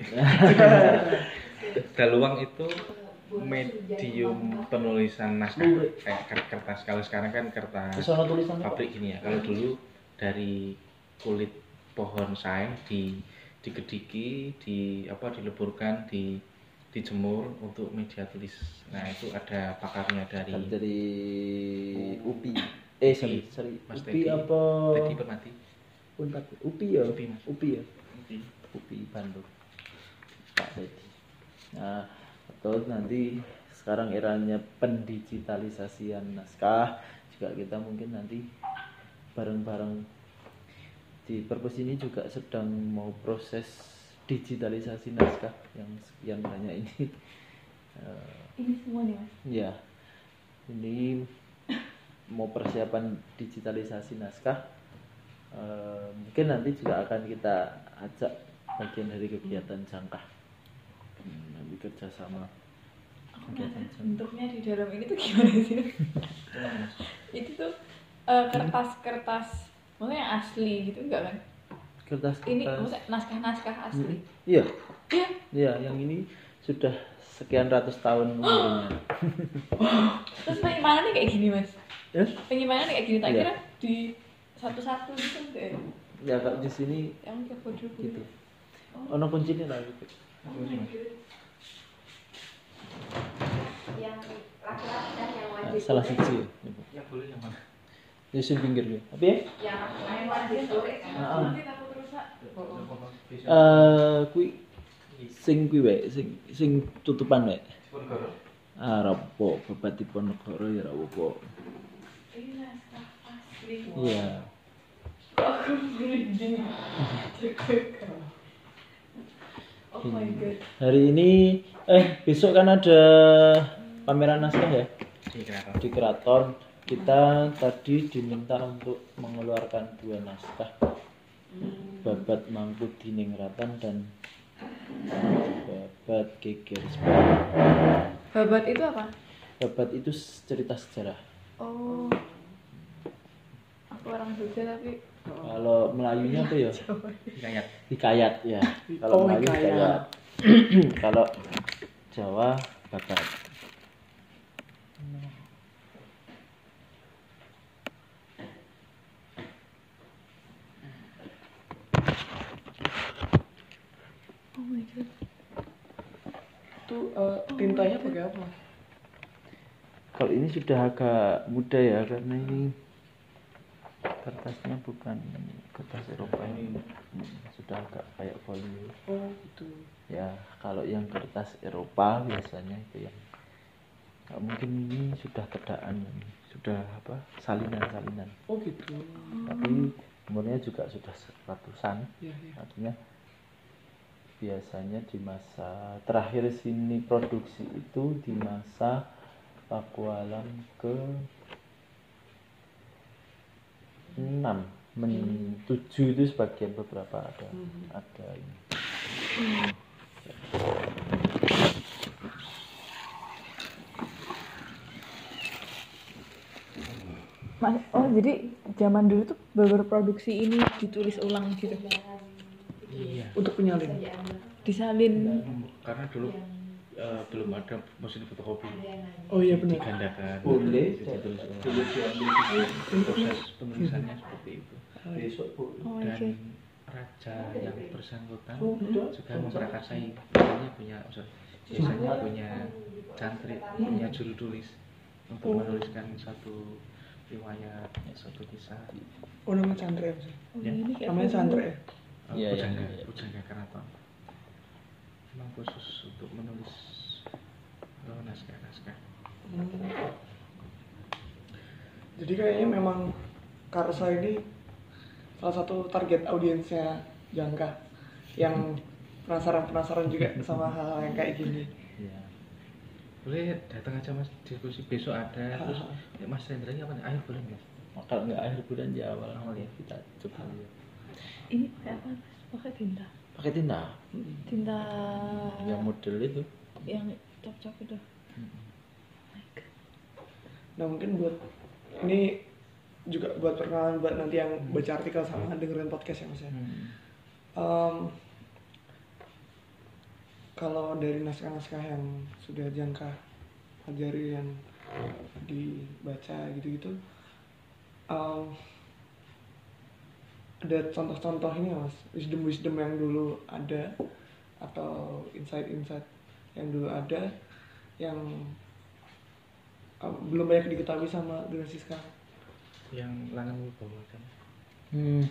Daluang itu medium penulisan naskah kayak ker- kertas. Kalau sekarang kan kertas Sono tulisan apa? pabrik gini ya. Kalau dulu dari kulit pohon saeng di digediki, di apa dileburkan, di dijemur untuk media tulis. Nah, itu ada pakarnya dari dari U P I eh sorry sorry Mas U P I Teddy. apa Teddy Permati. Unpad U P I ya U P I, Mas. U P I ya U P I Bandung Pak Teddy. Nah atau nanti sekarang eranya pendigitalisasian naskah juga kita mungkin nanti bareng-bareng di perpus ini juga sedang mau proses digitalisasi naskah yang sekian banyak ini. Eh, Ini semua nih Mas. ya ini mau persiapan digitalisasi naskah. Eh, mungkin nanti juga akan kita ajak bagian dari kegiatan jangkah. Hmm, nanti kerjasama Aku kegiatan penasaran jangkah. bentuknya di dalam ini tuh gimana sih? Itu tuh eh, kertas-kertas maksudnya asli gitu enggak kan? Kertas Ini kertas. maksudnya naskah-naskah asli. Iya, Iya. iya yang ini sudah sekian ratus tahun umurnya. Terus penyimpanan kayak gini Mas. Ya, Penyimpanan kayak gini tak Iya. kira di satu-satu gitu enggak ya? ya kalau di sini Yang kayak bodoh gitu. Ono kuncinya lah gitu. Oh my God. Yang laki-laki dan yang Nah, wajib salah tulis. siji. Ya boleh yang mana? Ya sing pinggir ya. Apa ya? Yang yang wajib tulis. Heeh. Nanti takut rusak. Eh, kuwi sing kuwi wae, sing sing tutupan wae. Ponegoro. Ah, rapo babat Diponegoro ya ra apa. Ini naskah asli. Iya. Kok aku merinding. Oh my God. Hari ini eh besok kan ada pameran naskah ya Di Keraton. di Keraton. Kita tadi diminta untuk mengeluarkan dua naskah. Babat Mangku Dinengratan dan Babat Geger Sebar. Babat itu apa? Babat itu cerita sejarah. Oh. Aku orang Jogja tapi Kalau Melayunya apa ya? Hikayat. Hikayat ya. Kalau Oh, Melayu hikayat. hikayat. Kalau Jawa babat. oh my God. Itu eh, tintanya pakai apa? Kalau ini sudah agak muda ya karena ini kertasnya bukan kertas Eropa ini hmm, sudah agak kayak folio. Oh gitu. Ya kalau yang kertas Eropa biasanya itu yang nggak mungkin ini sudah kedaan, sudah apa salinan-salinan. Oh gitu. Tapi umurnya juga sudah ratusan. Ya ya. Artinya biasanya di masa terakhir sini produksi itu di masa Pakualam ke enam men tujuh itu sebagian beberapa ada ada ini. Mas, oh jadi zaman dulu tuh baru produksi ini ditulis ulang gitu. Iya. Untuk penyalin. Disalin. Karena dulu eh, belum ada mesin fotokopi. Oh iya benar. Digandakan. Boleh, Jadi boleh. tulis ulang. Boleh diambil Proses penulisannya seperti itu. besok bu. Oh my Dan God. raja yang bersangkutan Oh, udah. juga memprakarsai, biasanya punya sorry, biasanya punya cantrik, punya juru tulis untuk Oh. menuliskan satu riwayat, suatu kisah. Oh, namanya Chandra ya, Mas? Oh, Ya. ini kayak Namanya film. Chandra ya? Uh, Iya, iya, pujangga, iya. pujangga keraton. Memang khusus untuk menulis uh, naskah-naskah. Hmm. Jadi kayaknya memang Karsa ini salah satu target audiensnya Jangka yang penasaran-penasaran juga sama hal yang kayak gini. Iya. Boleh datang aja Mas, diskusi besok ada. Terus ya, Mas Rendra ini apa nih? Ayo boleh nggak? Kalau nggak akhir bulan ya awal Awal ya. kita coba lihat. Ini pakai apa? Mas? Pakai tinta. Pakai tinta Tinta yang model itu. yang cap-cap itu. Nah mungkin buat ini juga buat perkenalan buat nanti yang baca artikel sama dengerin podcast ya Mas ya. Hmm. Em, kalau dari naskah-naskah yang sudah Jangka pelajari yang dibaca gitu-gitu, em, ada contoh-contoh ini Mas, wisdom-wisdom yang dulu ada atau insight-insight yang dulu ada yang em, belum banyak diketahui sama generasi sekarang. Yang langan bawa kan? Hmm.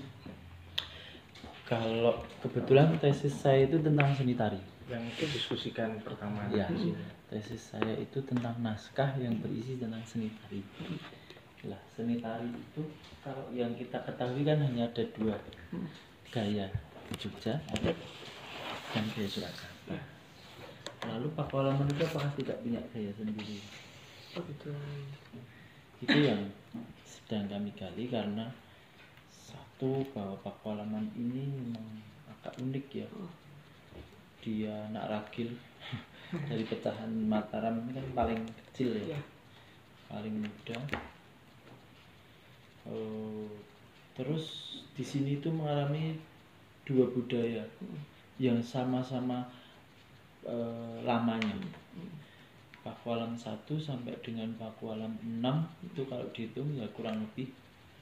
Kalau kebetulan tesis saya itu tentang seni tari. Yang didiskusikan pertama Ya, di sini. tesis saya itu tentang naskah yang berisi tentang seni tari. Lah, seni tari itu kalau yang kita ketahui kan hanya ada dua, gaya di Jogja dan gaya Surakarta. Lalu Pakualaman itu apakah tidak punya gaya sendiri? Oh gitu. Itu yang sedang kami gali karena satu bahwa Pakualaman ini memang agak unik ya. Dia anak ragil dari pecahan Mataram ini kan paling kecil ya, Iya. paling muda. Eh, terus di sini itu mengalami dua budaya yang sama-sama eh, lamanya. Pakualam satu sampai dengan Pakualam enam itu kalau dihitung ya kurang lebih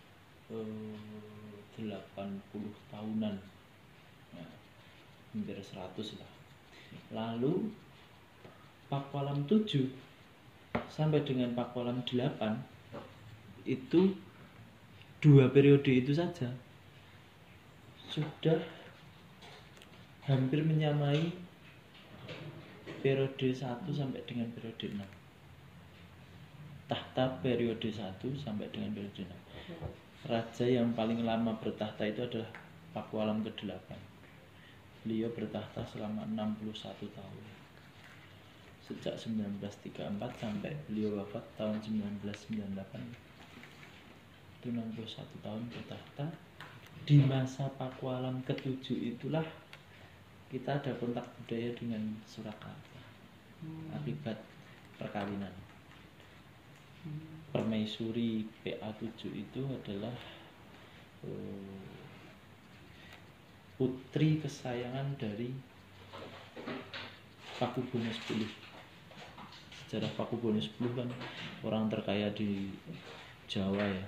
eh, delapan puluh tahunan, ya, hampir seratus lah. Lalu Pakualam tujuh sampai dengan Pakualam delapan itu dua periode itu saja sudah hampir menyamai periode satu sampai dengan periode enam. Tahta periode satu sampai dengan periode enam. Raja yang paling lama bertahta itu adalah Pakualam kedelapan. Beliau bertahta selama enam puluh satu tahun. Sejak seribu sembilan ratus tiga puluh empat sampai beliau wafat tahun seribu sembilan ratus sembilan puluh delapan. Itu enam puluh satu tahun bertahta. Di masa Pakualam ketujuh itulah kita ada kontak budaya dengan Surakarta akibat perkawinan. Permaisuri P A tujuh itu adalah uh, putri kesayangan dari Pakubono sepuluh. Sejarah Pakubono sepuluh kan orang terkaya di Jawa ya.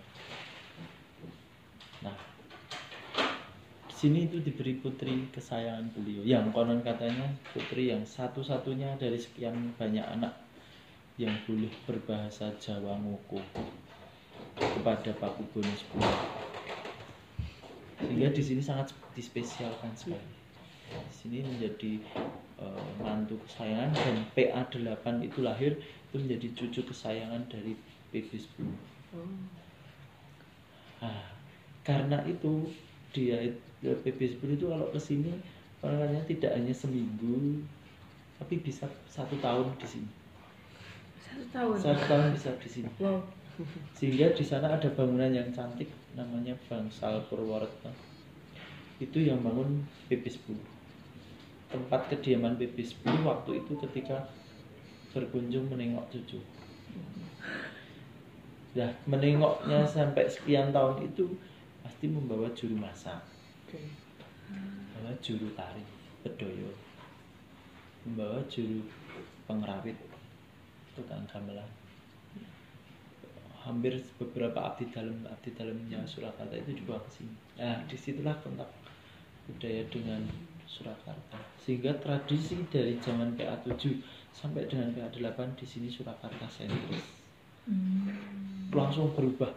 Nah, di sini itu diberi putri kesayangan beliau yang konon katanya putri yang satu-satunya dari sekian banyak anak yang boleh berbahasa Jawa Ngoko kepada Pakubono sepuluh. Sehingga di sini sangat dispesialkan sekali. Di sini menjadi uh, mantu kesayangan dan P A delapan itu lahir itu menjadi cucu kesayangan dari P B sepuluh. Nah, karena itu dia P B sepuluh itu kalau kesini orangnya tidak hanya seminggu tapi bisa satu tahun di sini. Satu tahun. Satu tahun bisa di sini. Wow. Sehingga di sana ada bangunan yang cantik namanya Bangsal Purworeto. Itu yang bangun P B sepuluh. Tempat kediaman P B sepuluh waktu itu ketika berkunjung menengok cucu. Nah, menengoknya sampai sekian tahun itu pasti membawa juru masak, Oke. membawa juru tari, bedoyo, membawa juru pengrawit, tukang gamelan. Hampir beberapa abdi dalam abdi dalamnya Surakarta itu dibawa ke sini. Nah, disitulah kontak budaya dengan Surakarta. Sehingga tradisi dari zaman P A tujuh sampai dengan P A delapan di sini Surakarta sentris. Hmm. Langsung berubah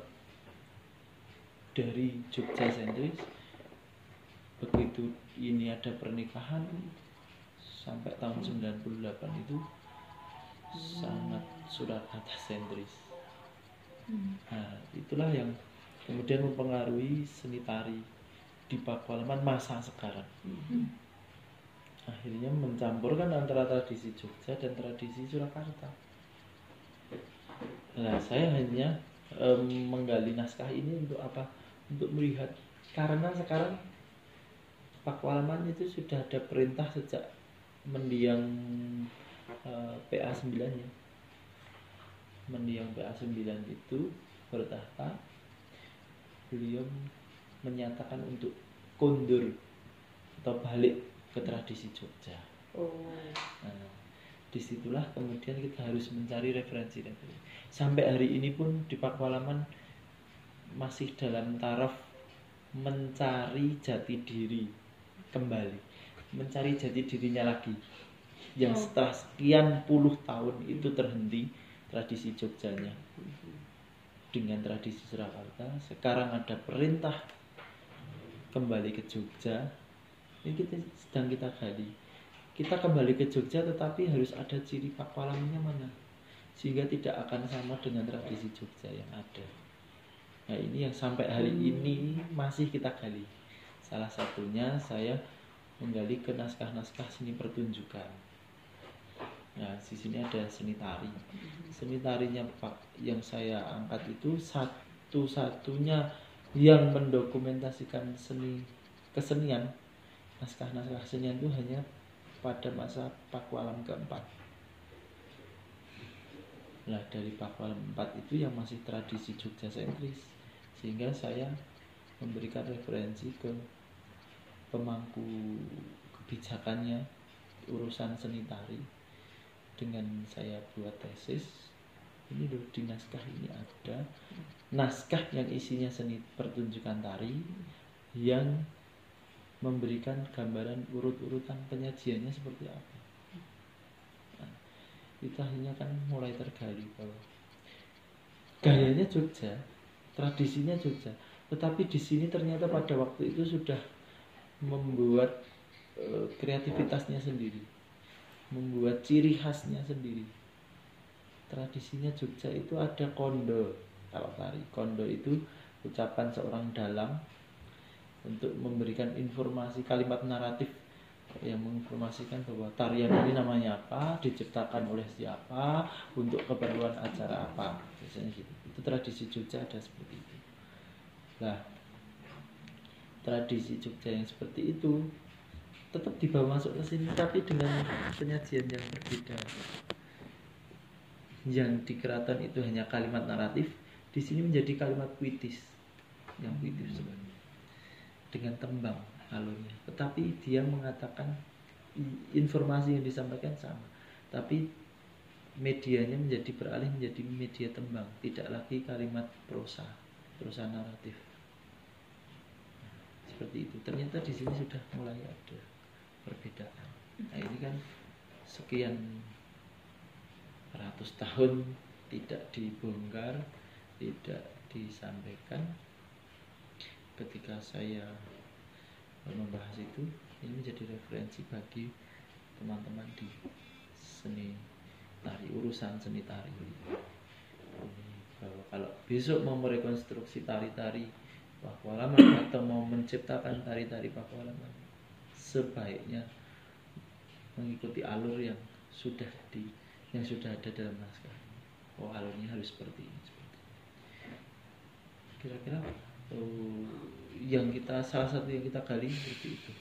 dari Jogja sentris. Begitu ini ada pernikahan sampai tahun sembilan puluh delapan itu sangat Surakarta sentris. Nah, itulah yang kemudian mempengaruhi seni tari di Pakualaman masa sekarang. Akhirnya mencampurkan antara tradisi Jogja dan tradisi Surakarta. Nah, saya hanya um, menggali naskah ini untuk apa? Untuk melihat, karena sekarang Pakualaman itu sudah ada perintah sejak mendiang uh, P A sembilan ya. Mendiang P A sembilan itu bertahta, beliau menyatakan untuk kondur atau balik ke tradisi Jogja. Oh. Nah, disitulah kemudian kita harus mencari referensi-referensi. Sampai hari ini pun di Pakualaman masih dalam taraf mencari jati diri kembali, mencari jati dirinya lagi. Yang setelah sekian puluh tahun itu terhenti tradisi Jogjanya dengan tradisi Surakarta. Sekarang ada perintah kembali ke Jogja. Ini kita sedang kita gali. Kita kembali ke Jogja tetapi harus ada ciri Pakualamannya mana, sehingga tidak akan sama dengan tradisi Jogja yang ada. Nah, ini yang sampai hari ini masih kita gali. Salah satunya saya menggali ke naskah-naskah seni pertunjukan. Nah, di sini ada seni tari. Seni tarinya Pak yang saya angkat itu satu-satunya yang mendokumentasikan seni kesenian. Naskah-naskah kesenian itu hanya pada masa Pakualam keempat. Nah, dari Pakualam keempat itu yang masih tradisi Jogja sentris, sehingga saya memberikan referensi ke pemangku kebijakannya urusan seni tari. Dengan saya buat tesis, ini loh, di naskah ini ada naskah yang isinya seni pertunjukan tari yang memberikan gambaran urut-urutan penyajiannya seperti apa. Nah, itu akhirnya kan mulai tergali bahwa gayanya Jogja, tradisinya Jogja, tetapi di sini ternyata pada waktu itu sudah membuat e, kreativitasnya sendiri, membuat ciri khasnya sendiri. Tradisinya Jogja itu ada kondo. Kalau tari kondo itu ucapan seorang dalang untuk memberikan informasi, kalimat naratif yang menginformasikan bahwa tarian ini namanya apa, diciptakan oleh siapa, untuk keperluan acara apa, biasanya gitu. Itu tradisi Jogja ada seperti itu. Nah, tradisi Jogja yang seperti itu tetap dibawa masuk ke sini, tapi dengan penyajian yang berbeda. Yang di keraton itu hanya kalimat naratif, di sini menjadi kalimat puitis, yang puitis sebenarnya, dengan tembang alurnya. Tetapi dia mengatakan informasi yang disampaikan sama, tapi medianya menjadi beralih menjadi media tembang, tidak lagi kalimat prosa, prosa naratif. Seperti itu. Ternyata di sini sudah mulai ada perbedaan. Nah, ini kan sekian ratus tahun tidak dibongkar, tidak disampaikan. Ketika saya membahas itu, ini menjadi referensi bagi teman-teman di seni tari, urusan seni tari. Bahwa kalau besok mau merekonstruksi tari-tari Pakualaman atau mau menciptakan tari-tari Pakualaman, sebaiknya mengikuti alur yang sudah di yang sudah ada dalam naskah. Oh, alurnya harus seperti ini, seperti ini. Kira-kira oh, yang kita salah satu yang kita gali seperti itu.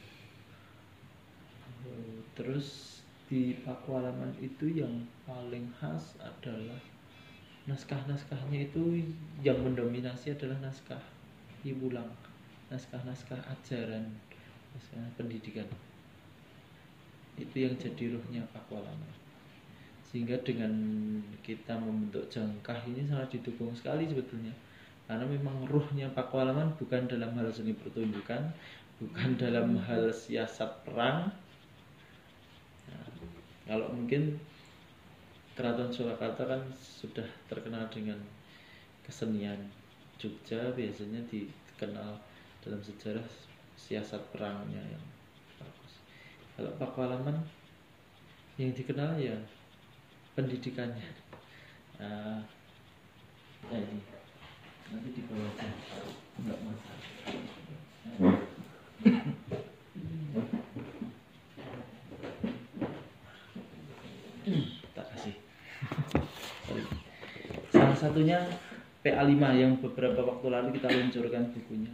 Oh, terus di Pakualaman itu yang paling khas adalah naskah-naskahnya itu yang mendominasi adalah naskah Iwulang, naskah-naskah ajaran, naskah pendidikan. Itu yang jadi ruhnya Pakualaman. Sehingga dengan kita membentuk jangkah ini sangat didukung sekali sebetulnya. Karena memang ruhnya Pakualaman bukan dalam hal seni pertunjukan, bukan dalam hal siasat perang. Nah, kalau mungkin Keraton Surakarta kan sudah terkenal dengan kesenian. Jogja biasanya dikenal dalam sejarah siasat perangnya yang bagus. Kalau Pakualaman yang dikenal ya pendidikannya. Nah, nah ini nanti di bawah aja, enggak masalah. Tak kasih. Sorry. Salah satunya P A lima yang beberapa waktu lalu kita luncurkan bukunya.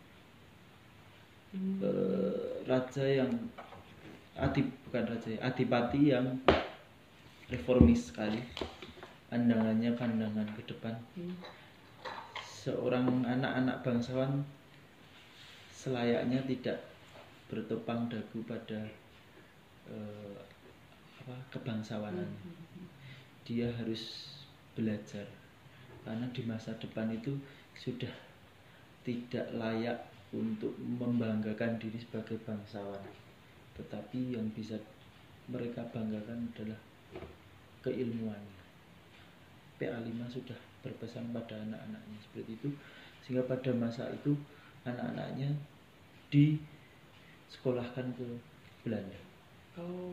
Eh, raja yang Adip bukan raja ya, adipati yang reformis sekali. Pandangannya pandangan ke depan. Seorang anak-anak bangsawan selayaknya tidak bertopang dagu pada eh, apa kebangsawanan. Dia harus belajar karena di masa depan itu sudah tidak layak untuk membanggakan diri sebagai bangsawan, tetapi yang bisa mereka banggakan adalah keilmuannya. P A lima sudah berpesan pada anak-anaknya seperti itu, sehingga pada masa itu anak-anaknya disekolahkan ke Belanda. Oh.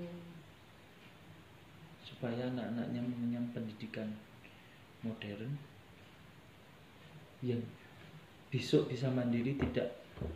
Supaya anak-anaknya mengenyam pendidikan modern yang besok bisa mandiri, tidak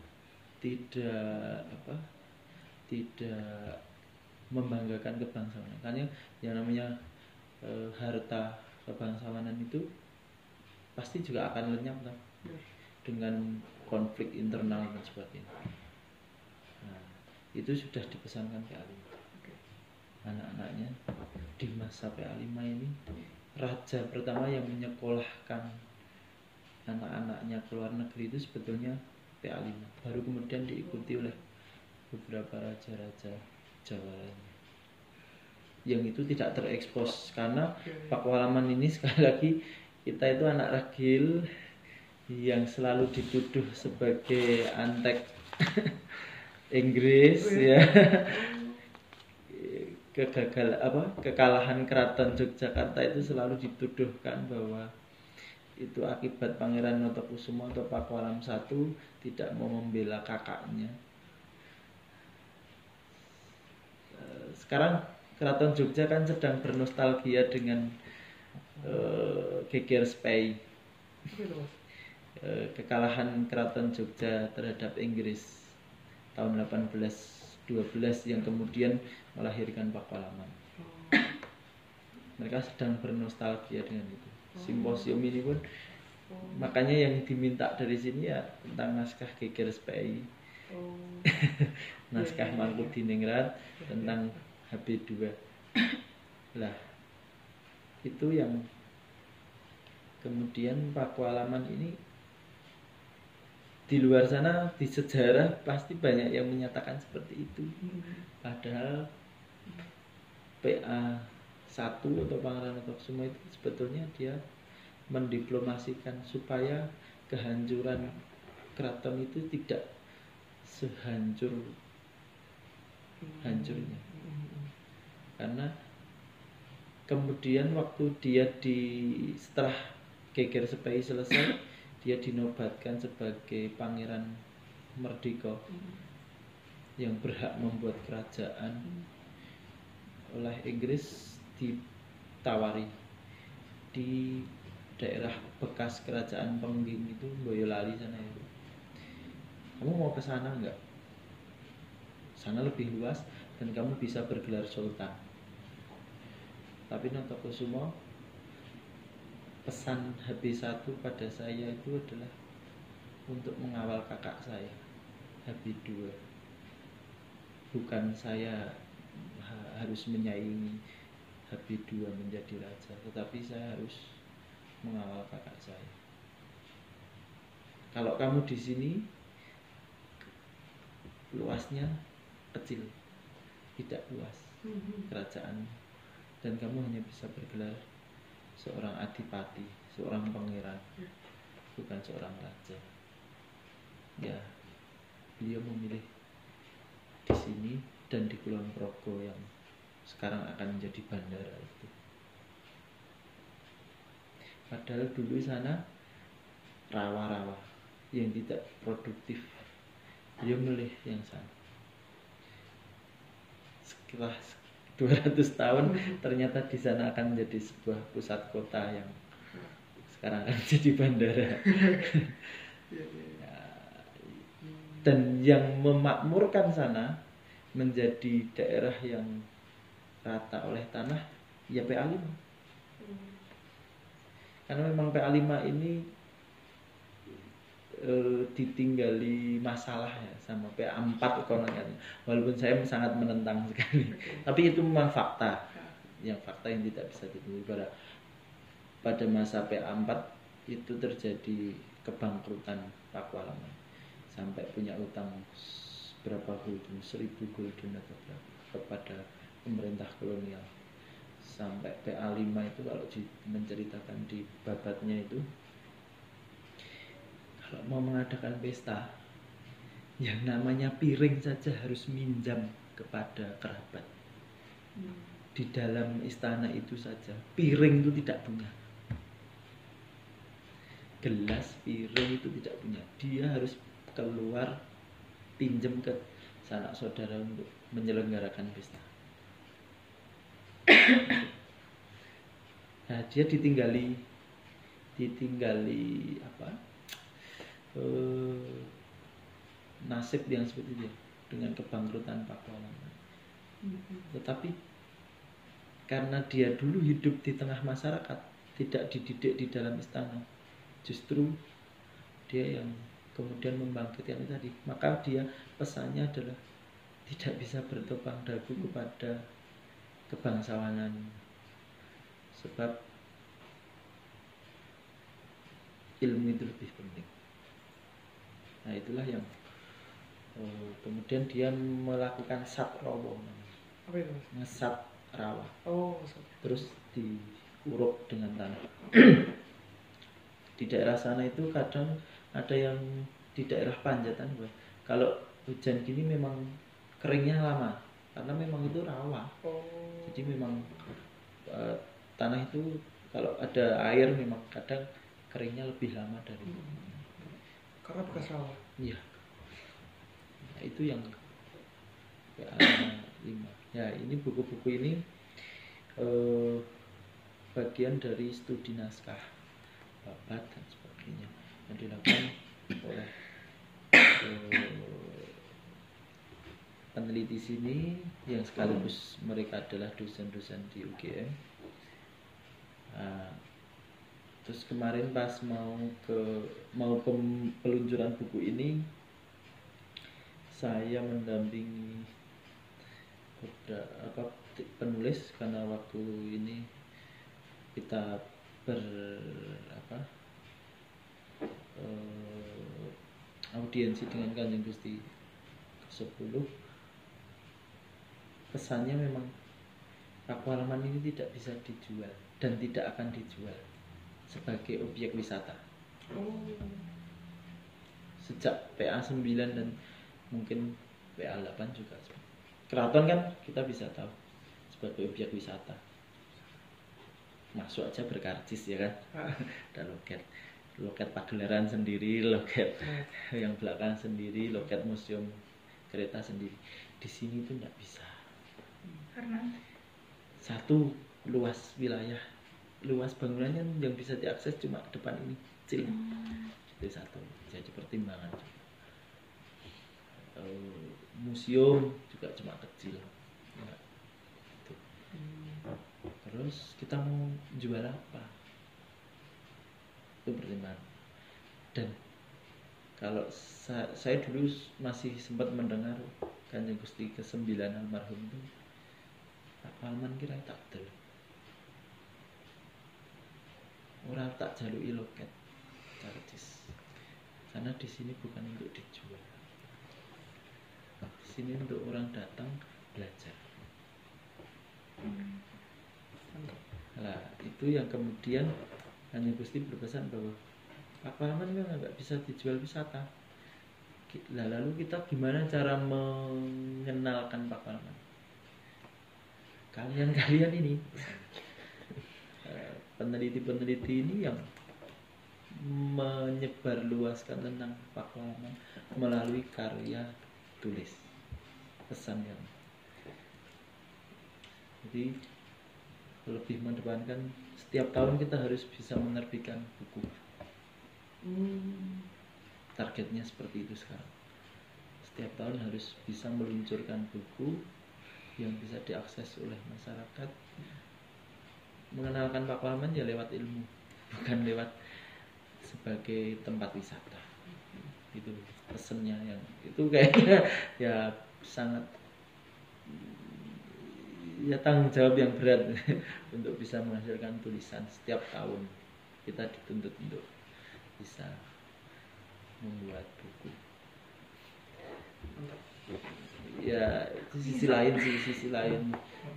tidak apa tidak membanggakan kebangsawanan. Karena yang namanya e, harta kebangsawanan itu pasti juga akan lenyap kan? Dengan konflik internal dan sebagainya. Nah, itu sudah dipesankan P A lima. Anak-anaknya di masa P A lima ini, raja pertama yang menyekolahkan anak-anaknya ke luar negeri itu sebetulnya P A lima, baru kemudian diikuti oleh beberapa raja-raja Jawa lainnya yang itu tidak terekspos. Karena Pakualaman ini sekali lagi kita itu anak ragil yang selalu dituduh sebagai antek Inggris ya. Kegagal apa kekalahan Keraton Yogyakarta itu selalu dituduhkan bahwa itu akibat Pangeran Notokusumo atau Pakualam satu tidak mau membela kakaknya. Sekarang Keraton Jogja kan sedang bernostalgia dengan uh, Geger Spey, uh, kekalahan Keraton Jogja terhadap Inggris tahun delapan belas dua belas yang kemudian melahirkan Pakualaman. Mereka sedang bernostalgia dengan itu. Simposium ini pun makanya yang diminta dari sini ya tentang naskah Geger Spey, naskah Mangkubiningrat tentang H B dua. Lah itu yang kemudian Pakualaman ini di luar sana di sejarah pasti banyak yang menyatakan seperti itu. Padahal P A satu atau Pangeran Notokusumo itu sebetulnya dia mendiplomasikan supaya kehancuran keraton itu tidak sehancur hancurnya. Karena kemudian waktu dia di setelah Geger Spey selesai, dia dinobatkan sebagai Pangeran Merdeka yang berhak membuat kerajaan oleh Inggris, ditawari di daerah bekas kerajaan Pengging itu, Boyolali sana itu. Kamu mau ke sana enggak? Sana lebih luas dan kamu bisa bergelar sultan. Tapi Notokusumo pesan H B satu pada saya itu adalah untuk mengawal kakak saya H B dua. Bukan saya ha- harus menyaingi H B dua menjadi raja, tetapi saya harus mengawal kakak saya. Kalau kamu di sini luasnya kecil, tidak luas kerajaan, dan kamu hanya bisa bergelar seorang adipati, seorang pangeran, bukan seorang raja. Ya, beliau memilih di sini dan di Kulon Progo yang sekarang akan menjadi bandara itu. Padahal dulu sana rawa-rawa yang tidak produktif. Beliau milih yang sana. Setelah dua ratus tahun ternyata di sana akan menjadi sebuah pusat kota yang sekarang akan jadi bandara. Dan yang memakmurkan sana menjadi daerah yang rata oleh tanah ya P A lima. Karena memang P A lima ini e, ditinggali masalah ya sama P A empat kononnya. Walaupun saya sangat menentang sekali. Tapi itu memang fakta. Yang fakta yang tidak bisa dipungkiri. Pada pada masa P A empat itu terjadi kebangkrutan Pakualaman. Sampai punya utang berapa gulden, seribu gulden atau berapa kepada pemerintah kolonial. Sampai P A lima itu kalau di, menceritakan di babatnya itu, kalau mau mengadakan pesta yang namanya piring saja harus minjam kepada kerabat. Di dalam istana itu saja piring itu tidak punya, gelas piring itu tidak punya, dia harus keluar pinjam ke sanak saudara untuk menyelenggarakan pesta. Nah, dia ditinggali ditinggali apa eh, nasib yang seperti itu dengan kebangkrutan Pakualaman. Tetapi karena dia dulu hidup di tengah masyarakat, tidak dididik di dalam istana, justru dia yang kemudian membangkitkan itu tadi. Maka dia pesannya adalah tidak bisa bertopang dagu kepada kebangsawanan, sebab ilmu itu lebih penting. Nah itulah yang oh, kemudian dia melakukan sat rawa, Apa itu mas? ngesat rawa, Oh, terus diuruk dengan tanah. Di daerah sana itu kadang ada yang di daerah Panjatan, kalau hujan gini memang keringnya lama karena memang itu rawa. oh. Jadi memang uh, tanah itu kalau ada air memang kadang keringnya lebih lama dari itu. Karena bekas rawa. Iya. Nah, itu yang P A lima. Ya, ini buku-buku ini uh, bagian dari studi naskah babat dan sebagainya yang dilakukan oleh uh, peneliti sini yang sekaligus mereka adalah dosen-dosen di U G M. Nah, terus kemarin pas mau ke mau pem, peluncuran buku ini, saya mendampingi apa penulis karena waktu ini kita ber apa eh, audiensi dengan Kanjeng Gusti kesepuluh. Pesannya memang Pakualaman ini tidak bisa dijual dan tidak akan dijual sebagai objek wisata. Oh. Sejak P A sembilan dan mungkin P A delapan juga. Keraton kan kita bisa tahu sebagai objek wisata. Masuk aja berkarcis ya kan. Ada loket. Loket pagelaran sendiri, loket yang belakang sendiri, loket museum kereta sendiri. Di sini tuh nggak bisa. Karena Satu, luas wilayah, luas bangunannya yang bisa diakses cuma depan ini kecil. Itu satu, jadi pertimbangan. E, museum juga cuma kecil. Ya, itu. Terus kita mau jual apa? Itu pertimbangan. Dan kalau sa saya dulu masih sempat mendengar Kanjeng Gusti kesembilan almarhum itu Pakualaman kira tak del. Orang tak jalui loket karcis. Karena di sini bukan untuk dijual. Di sini untuk orang datang belajar. Nah, itu yang kemudian Kanjeng Gusti berpesan bahwa Pakualaman memang nggak bisa dijual wisata. Lah lalu kita gimana cara mengenalkan pakualaman? Kalian-kalian ini peneliti-peneliti ini yang menyebarluaskan tentang pakualaman melalui karya tulis pesan yang jadi lebih mendepankan setiap tahun kita harus bisa menerbitkan buku. Hmm. Targetnya seperti itu sekarang. Setiap tahun harus bisa meluncurkan buku yang bisa diakses oleh masyarakat. Mengenalkan pakualaman ya lewat ilmu, bukan lewat sebagai tempat wisata. Itu pesennya yang itu kayaknya ya sangat ya tanggung jawab yang berat untuk bisa menghasilkan tulisan setiap tahun. Kita dituntut untuk bisa membuat buku. Ya itu sisi lain sih sisi lain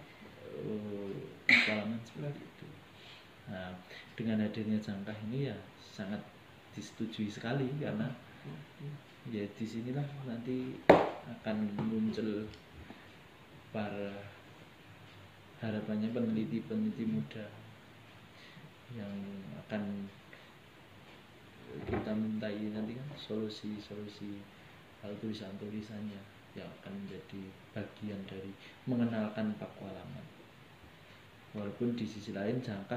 uh, pakualaman seperti itu. Nah, dengan hadirnya Jangkah ini ya sangat disetujui sekali karena ya disinilah nanti akan muncul para harapannya peneliti-peneliti muda yang akan kita mintai nanti kan solusi-solusi hal tulisan-tulisannya yang akan menjadi bagian dari mengenalkan pakualaman. Walaupun di sisi lain Jangkah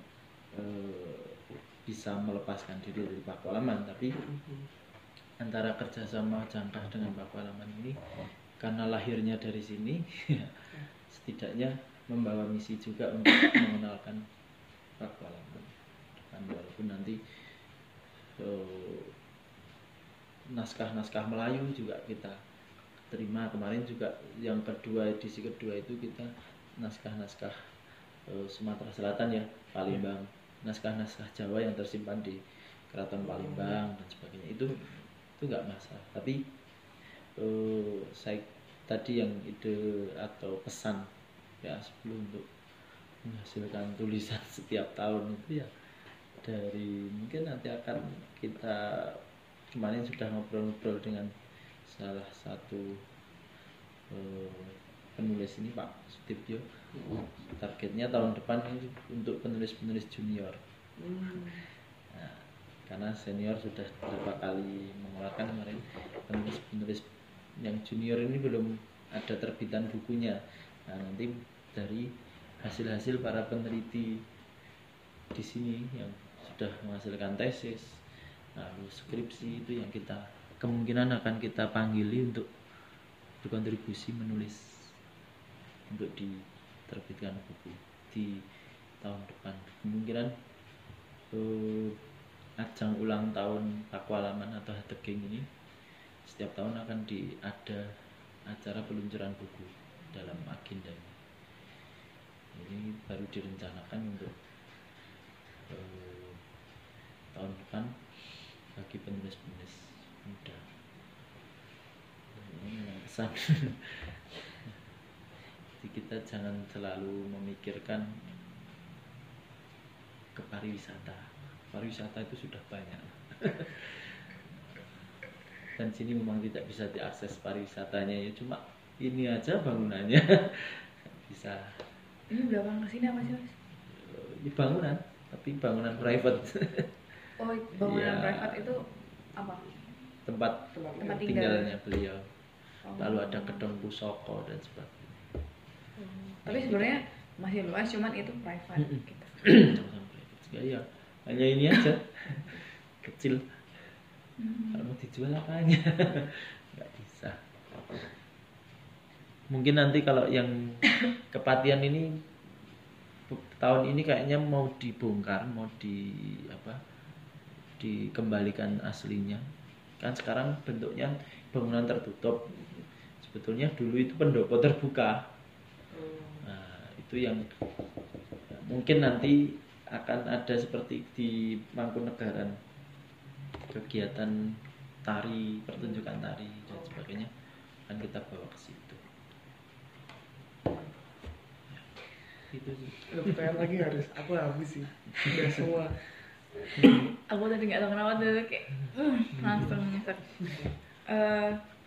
eh, bisa melepaskan diri dari pakualaman, tapi antara kerjasama Jangkah dengan pakualaman ini karena lahirnya dari sini setidaknya membawa misi juga untuk mengenalkan pakualaman. Dan walaupun nanti uh, naskah-naskah Melayu juga kita terima kemarin juga yang kedua edisi kedua itu kita naskah-naskah uh, Sumatera Selatan ya Palembang, naskah-naskah Jawa yang tersimpan di Keraton Palembang dan sebagainya itu itu nggak masalah. Tapi uh, saya tadi yang ide atau pesan ya sebelum untuk menghasilkan tulisan setiap tahun itu ya dari mungkin nanti akan kita kemarin sudah ngobrol-ngobrol dengan salah satu uh, penulis ini Pak Sutibyo. Targetnya tahun depan ini untuk penulis-penulis junior. Nah, karena senior sudah beberapa kali mengeluarkan kemarin, penulis-penulis yang junior ini belum ada terbitan bukunya. Nah, nanti dari hasil-hasil para peneliti di sini yang sudah menghasilkan tesis, lalu skripsi itu yang kita kemungkinan akan kita panggili untuk berkontribusi menulis untuk diterbitkan buku di tahun depan. Kemungkinan eh, ajang ulang tahun pakualaman atau Hategeng ini setiap tahun akan di ada acara peluncuran buku dalam agendanya. Ini baru direncanakan untuk eh, tahun depan bagi penulis-penulis muda. Ini pesan. Jadi kita jangan selalu memikirkan ke pariwisata. Pariwisata itu sudah banyak. Dan sini memang tidak bisa diakses pariwisatanya ya, cuma ini aja bangunannya bisa. Ini belakang kesini apa sih Mas? Ini bangunan, tapi bangunan private. Oh, bangunan Ya, private itu apa? tempat, Tempat tinggal. tinggalnya beliau. Oh. Lalu ada gedung pusoko dan sebagainya. Tapi sebenarnya masih luas, cuman itu private gitu. Ya, ya, hanya ini aja kecil. Kalau mau dijual apanya? Nggak bisa. Mungkin nanti kalau yang Kepatian ini tahun ini kayaknya mau dibongkar, mau di apa? Dikembalikan aslinya. Kan sekarang bentuknya bangunan tertutup. Sebetulnya dulu itu pendopo terbuka. Nah, itu yang mungkin nanti akan ada seperti di Mangkunegaran, kegiatan tari, pertunjukan tari dan sebagainya akan kita bawa ke situ. Ya, itu sih. Ada pertanyaan lagi harus aku habis sih. Udah semua. Aku tadi nggak tahu kenapa tuh kayak hmm, langsung nyesek. Eh,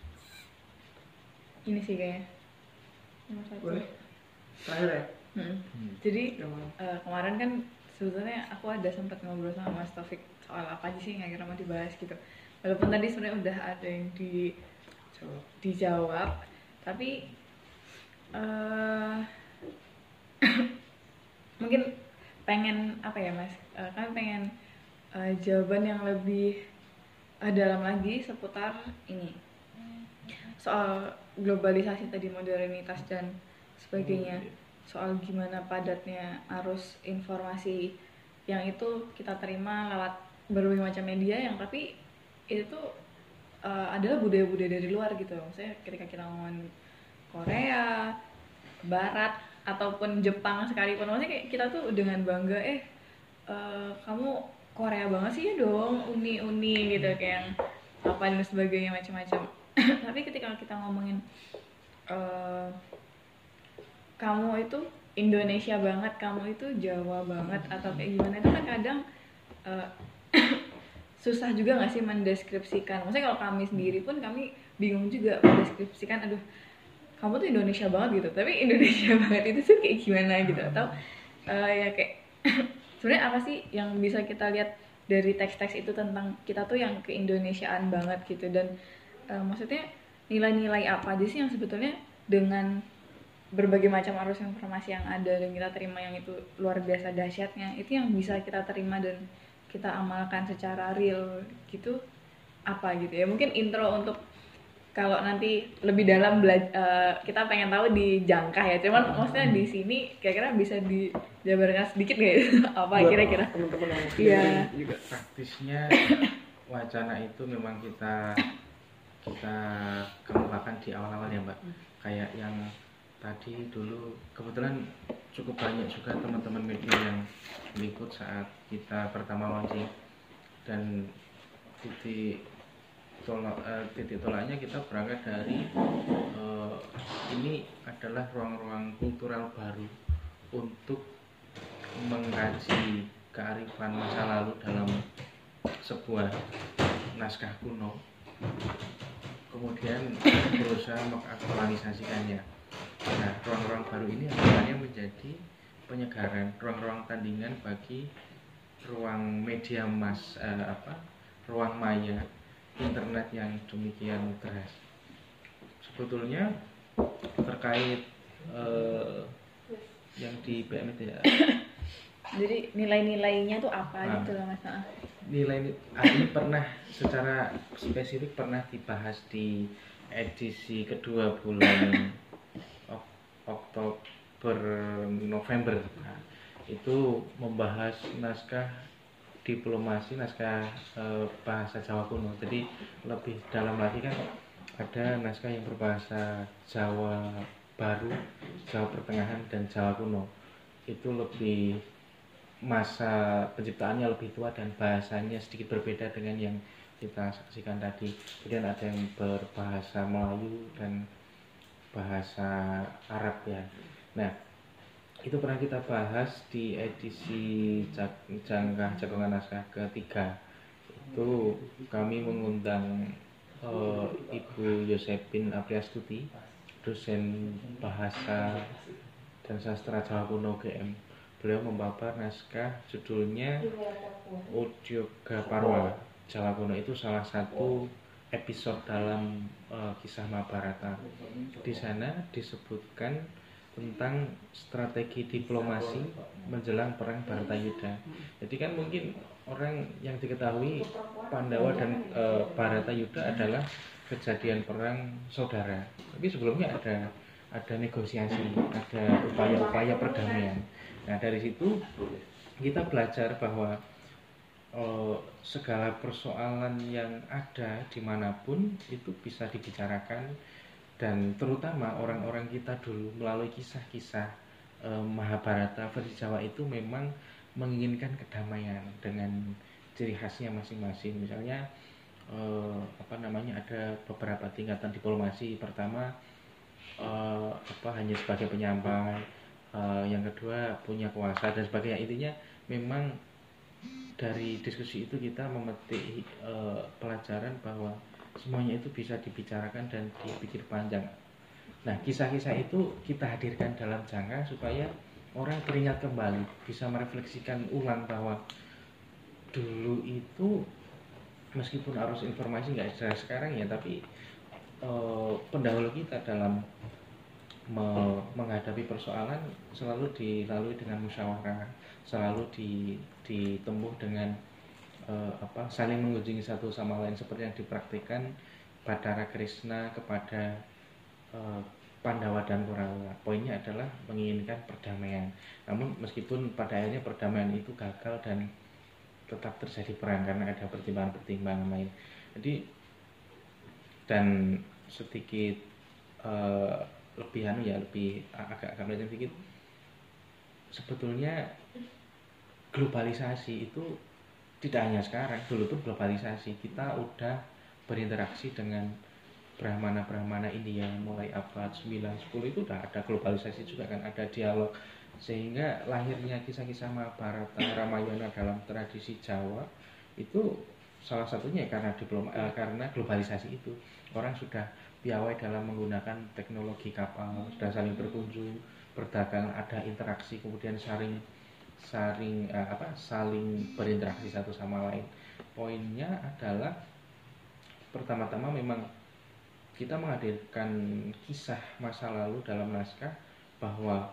ini sih kayaknya nomor satu. Boleh. Terakhir ya. Hmm. Hmm. Jadi Yang mana? eh, kemarin kan sebetulnya aku ada sempat ngobrol sama Mas Taufik soal apa aja sih yang kira mau dibahas gitu. Walaupun tadi sebenarnya udah ada yang di Jawab. dijawab, tapi eh mungkin pengen apa ya Mas? Eh, kan pengen eh, jawaban yang lebih eh, dalam lagi seputar ini soal globalisasi tadi, modernitas dan sebagainya, soal gimana padatnya arus informasi yang itu kita terima lewat berbagai macam media yang tapi itu tuh uh, adalah budaya-budaya dari luar gitu. Maksudnya ketika kita ngomongin Korea, Barat ataupun Jepang sekalipun, maksudnya kayak kita tuh dengan bangga eh uh, kamu Korea banget sih ya dong, uni-uni gitu kayak yang apa dan sebagainya macam-macam. Tapi ketika kita ngomongin uh, kamu itu Indonesia banget, kamu itu Jawa banget atau kayak gimana, itu kan kadang uh, susah juga nggak sih mendeskripsikan. Maksudnya kalau kami sendiri pun kami bingung juga mendeskripsikan, aduh kamu tuh Indonesia banget gitu, tapi Indonesia banget itu tuh kayak gimana gitu, atau uh, ya kayak sebenarnya apa sih yang bisa kita lihat dari teks-teks itu tentang kita tuh yang keindonesiaan banget gitu. Dan uh, maksudnya nilai-nilai apa aja sih yang sebetulnya dengan berbagai macam arus informasi yang ada dan kita terima yang itu luar biasa dahsyatnya, itu yang bisa kita terima dan kita amalkan secara real gitu apa gitu ya. Mungkin intro untuk kalau nanti lebih dalam bela- uh, kita pengen tahu di Jangkah ya, cuman maksudnya di sini kira-kira bisa dijabarkan sedikit nggak ya? Apa Buat kira-kira? teman-teman yang Iya. juga. Praktisnya wacana itu memang kita kita kemukakan di awal-awal ya Mbak. Kayak yang tadi dulu kebetulan cukup banyak juga teman-teman media yang meliput saat kita pertama launching, dan titik tolak eh, titik tolaknya kita berangkat dari eh, ini adalah ruang-ruang kultural baru untuk mengkaji kearifan masa lalu dalam sebuah naskah kuno, kemudian berusaha mengaktualisasikannya. Nah, ruang-ruang baru ini harapannya menjadi penyegaran, ruang-ruang tandingan bagi ruang media mas eh, apa ruang maya internet yang demikian deras. Sebetulnya terkait eh, yang di B M itu ya. Jadi nilai-nilainya tuh apa Nah, gitu lah Mas? Ah. Nilai ini pernah secara spesifik pernah dibahas di edisi kedua bulan Ok- Oktober November. Nah, itu membahas naskah diplomasi, naskah eh, bahasa Jawa kuno. Jadi lebih dalam lagi kan ada naskah yang berbahasa Jawa baru, Jawa pertengahan dan Jawa kuno. Itu lebih masa penciptaannya lebih tua dan bahasanya sedikit berbeda dengan yang kita saksikan tadi. Kemudian ada yang berbahasa Melayu dan bahasa Arab ya. Nah, itu pernah kita bahas di edisi Jangkah Jagongan Naskah ketiga. Itu kami mengundang uh, Ibu Yosepin Apriastuti, dosen bahasa dan sastra Jawa kuno U G M. Beliau membabar naskah judulnya Udyoga Parwa Jawa kuno. Itu salah satu episode dalam uh, kisah Mahabharata. Di sana disebutkan tentang strategi diplomasi menjelang perang Bharatayuddha. Jadi kan mungkin orang yang diketahui Pandawa dan e, Bharatayuddha adalah kejadian perang saudara. Tapi sebelumnya ada ada negosiasi, ada upaya-upaya perdamaian. Nah, dari situ kita belajar bahwa e, segala persoalan yang ada dimanapun itu bisa dibicarakan, dan terutama orang-orang kita dulu melalui kisah-kisah e, Mahabharata versi Jawa itu memang menginginkan kedamaian dengan ciri khasnya masing-masing. Misalnya e, apa namanya ada beberapa tingkatan diplomasi. Pertama e, apa hanya sebagai penyampai, e, yang kedua punya kuasa dan sebagainya. Intinya memang dari diskusi itu kita memetik e, pelajaran bahwa semuanya itu bisa dibicarakan dan dipikir panjang. Nah, kisah-kisah itu kita hadirkan dalam jangka supaya orang teringat kembali, bisa merefleksikan ulang bahwa dulu itu meskipun arus informasi nggak secara sekarang ya, tapi eh, pendahulu kita dalam me- menghadapi persoalan selalu dilalui dengan musyawarah, selalu di, ditempuh dengan eh, apa saling mengunjungi satu sama lain seperti yang dipraktikkan Bathara Krishna kepada eh, Pandawa dan Kurawa. Poinnya adalah menginginkan perdamaian. Namun meskipun pada akhirnya perdamaian itu gagal dan tetap terjadi perang karena ada pertimbangan-pertimbangan lain. Jadi dan sedikit uh, lebih anu ya lebih agak-agak melenceng sedikit. Sebetulnya globalisasi itu tidak hanya sekarang, dulu tuh globalisasi kita udah berinteraksi dengan Brahmana-Brahmana India mulai abad sembilan sepuluh itu udah ada globalisasi juga kan, ada dialog, sehingga lahirnya kisah-kisah Mahabharata, Ramayana dalam tradisi Jawa itu salah satunya karena diploma, eh, karena globalisasi itu. Orang sudah piawai dalam menggunakan teknologi kapal, sudah saling berkunjung, berdagang, ada interaksi, kemudian saling saling eh, apa saling berinteraksi satu sama lain. Poinnya adalah pertama-tama memang kita menghadirkan kisah masa lalu dalam naskah bahwa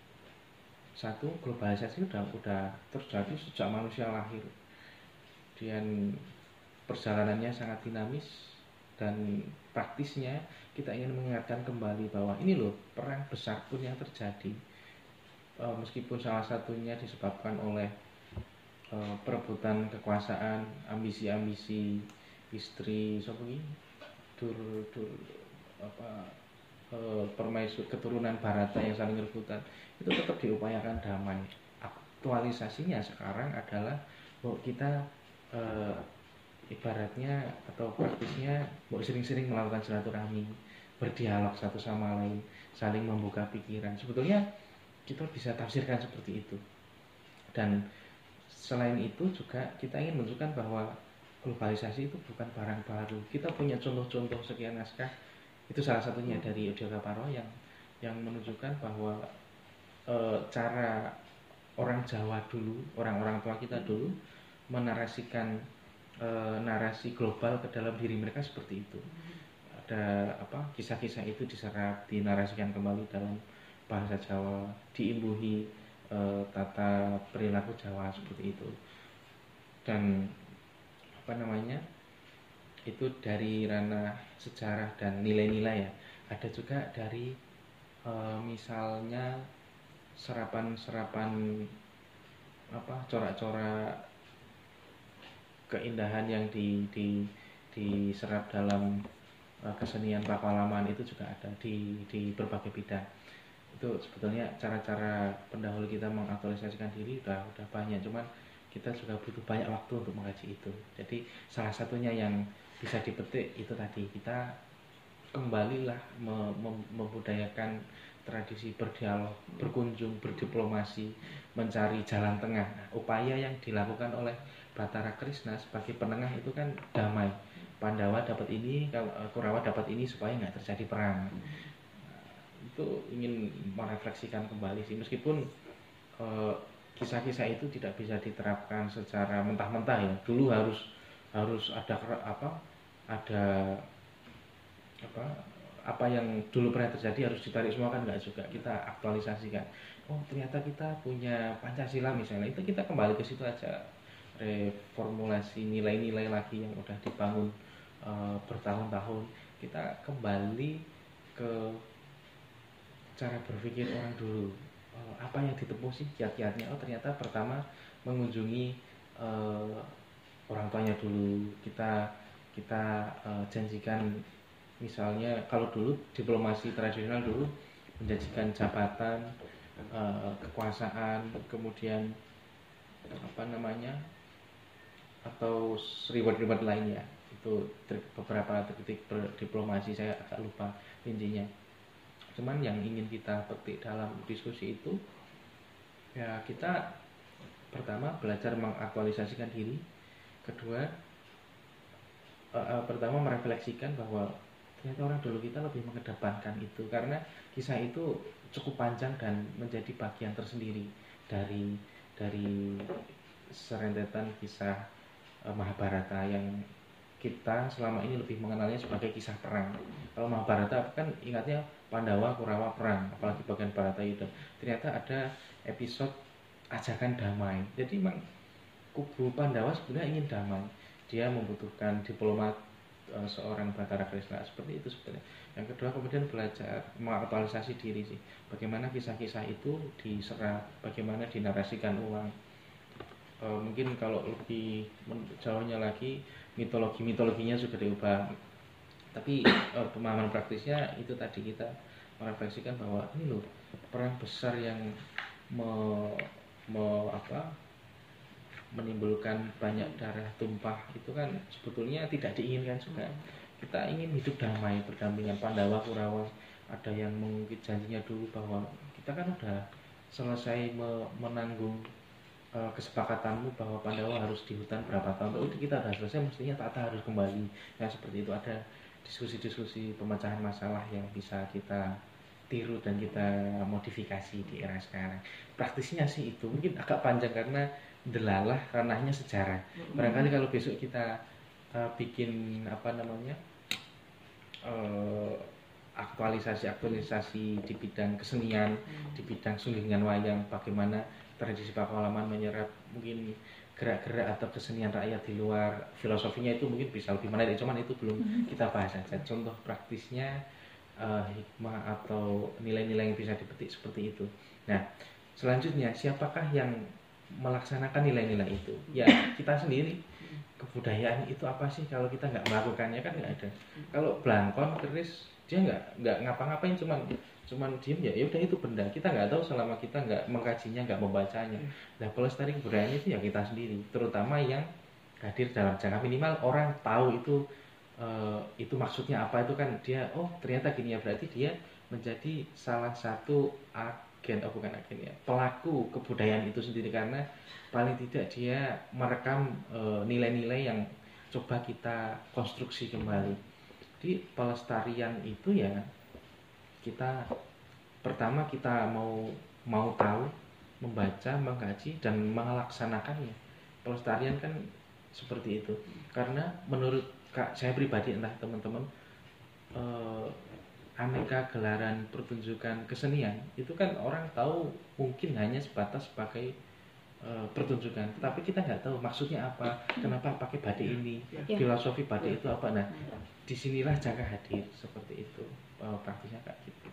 satu globalisasi udah udah terjadi sejak manusia lahir, dan perjalanannya sangat dinamis, dan praktisnya kita ingin mengingatkan kembali bahwa ini loh perang besar pun yang terjadi e, meskipun salah satunya disebabkan oleh e, perebutan kekuasaan, ambisi-ambisi istri so begini dur dur apa e, permaisur keturunan Bharata yang saling rebutan, itu tetap diupayakan damai. Aktualisasinya sekarang adalah bahwa kita e, ibaratnya atau praktisnya mau sering-sering melakukan silaturahmi, berdialog satu sama lain, saling membuka pikiran. Sebetulnya kita bisa tafsirkan seperti itu. Dan selain itu juga kita ingin menunjukkan bahwa globalisasi itu bukan barang baru. Kita punya contoh-contoh sekian naskah, itu salah satunya dari Udayaka Parwa yang yang menunjukkan bahwa e, cara orang Jawa dulu, orang-orang tua kita dulu menarasikan e, narasi global ke dalam diri mereka seperti itu. Ada apa kisah-kisah itu diserap, dinarasikan kembali dalam bahasa Jawa, diimbuhi e, tata perilaku Jawa seperti itu. Dan apa namanya itu dari ranah sejarah dan nilai-nilai ya. Ada juga dari e, misalnya serapan-serapan apa corak-corak keindahan yang di, di diserap dalam uh, kesenian Pakualaman itu juga ada di di berbagai bidang. Itu sebetulnya cara-cara pendahulu kita mengaktualisasikan diri udah udah banyak, cuman kita juga butuh banyak waktu untuk mengkaji itu. Jadi salah satunya yang bisa dipetik itu tadi, kita kembalilah mem mem membudayakan tradisi berdialog, berkunjung, berdiplomasi, mencari jalan tengah. Nah, upaya yang dilakukan oleh Bathara Krishna sebagai penengah itu kan damai. Pandawa dapat ini, Kurawa dapat ini supaya nggak terjadi perang. Nah, itu ingin merefleksikan kembali sih, meskipun eh, kisah-kisah itu tidak bisa diterapkan secara mentah-mentah ya. Dulu harus harus ada apa? Ada apa? apa yang dulu pernah terjadi harus ditarik semua kan nggak juga, kita aktualisasikan. Oh ternyata kita punya Pancasila misalnya, itu kita kembali ke situ aja, reformulasi nilai-nilai lagi yang udah dibangun e, bertahun-tahun. Kita kembali ke cara berpikir orang dulu, e, apa yang ditempuh sih kiat-kiatnya. Oh ternyata pertama mengunjungi e, orang tuanya dulu, kita kita e, janjikan. Misalnya kalau dulu diplomasi tradisional dulu menjanjikan jabatan, eh, kekuasaan, kemudian apa namanya atau reward-reward lainnya. Itu beberapa titik diplomasi, saya agak lupa intinya. Cuman yang ingin kita petik dalam diskusi itu ya, kita pertama belajar mengaktualisasikan diri, kedua uh, uh, pertama merefleksikan bahwa ternyata orang dulu kita lebih mengedepankan itu, karena kisah itu cukup panjang dan menjadi bagian tersendiri dari dari serentetan kisah uh, Mahabharata yang kita selama ini lebih mengenalnya sebagai kisah perang. Kalau Mahabharata kan ingatnya Pandawa, Kurawa perang, apalagi bagian Bharatayuddha. Ternyata ada episode ajakan damai. Jadi memang kubu Pandawa sebenarnya ingin damai. Dia membutuhkan diplomat uh, seorang Bathara Krishna, seperti itu sebenarnya. Yang kedua kemudian belajar mengaktualisasi diri sih. Bagaimana kisah-kisah itu diserap, bagaimana dinarasikan ulang. Uh, mungkin kalau lebih jauhnya lagi mitologi-mitologinya sudah diubah, tapi uh, pemahaman praktisnya itu tadi kita merefleksikan bahwa ini loh perang besar yang me, me, apa, menimbulkan banyak darah tumpah itu kan sebetulnya tidak diinginkan juga. Kita ingin hidup damai berdampingan Pandawa, Kurawa. Ada yang mengungkit janjinya dulu bahwa kita kan udah selesai me, menanggung kesepakatanmu bahwa Pandawa harus di hutan berapa tahun, oh itu kita sudah selesai, mestinya Tata harus kembali. Ya seperti itu, ada diskusi-diskusi pemecahan masalah yang bisa kita tiru dan kita modifikasi di era sekarang. Praktisnya sih itu mungkin agak panjang karena delalah ranahnya sejarah. Barangkali kalau besok kita uh, bikin apa namanya uh, aktualisasi-aktualisasi di bidang kesenian, di bidang sunggingan wayang, bagaimana tradisi Pakualaman menyerap mungkin gerak-gerak atau kesenian rakyat di luar filosofinya, itu mungkin bisa lebih menarik, cuman itu belum kita bahas saja. Contoh praktisnya uh, hikmah atau nilai-nilai yang bisa dipetik seperti itu. Nah, selanjutnya siapakah yang melaksanakan nilai-nilai itu? Ya kita sendiri. Kebudayaan itu apa sih kalau kita nggak melakukannya? Kan nggak ada. Kalau belangkon keris dia nggak nggak ngapa-ngapain, cuman cuman diem ya, ya udah itu benda, kita nggak tahu selama kita nggak mengkajinya, nggak membacanya. Nah pelestari kebudayaan itu ya kita sendiri, terutama yang hadir dalam jangka minimal orang tahu itu uh, itu maksudnya apa, itu kan dia oh ternyata gini ya, berarti dia menjadi salah satu agen, oh bukan agen ya, pelaku kebudayaan itu sendiri, karena paling tidak dia merekam uh, nilai-nilai yang coba kita konstruksi kembali. Di pelestarian itu ya kita pertama kita mau mau tahu, membaca, mengkaji dan melaksanakannya. Pelestarian kan seperti itu. Karena menurut Kak, saya pribadi, entah teman-teman, eh, aneka gelaran pertunjukan kesenian itu kan orang tahu mungkin hanya sebatas sebagai eh, pertunjukan, tetapi kita nggak tahu maksudnya apa, kenapa pakai batik ini, filosofi batik itu apa. Nah, disinilah jangka hadir seperti itu. Uh, praktisnya kayak gitu.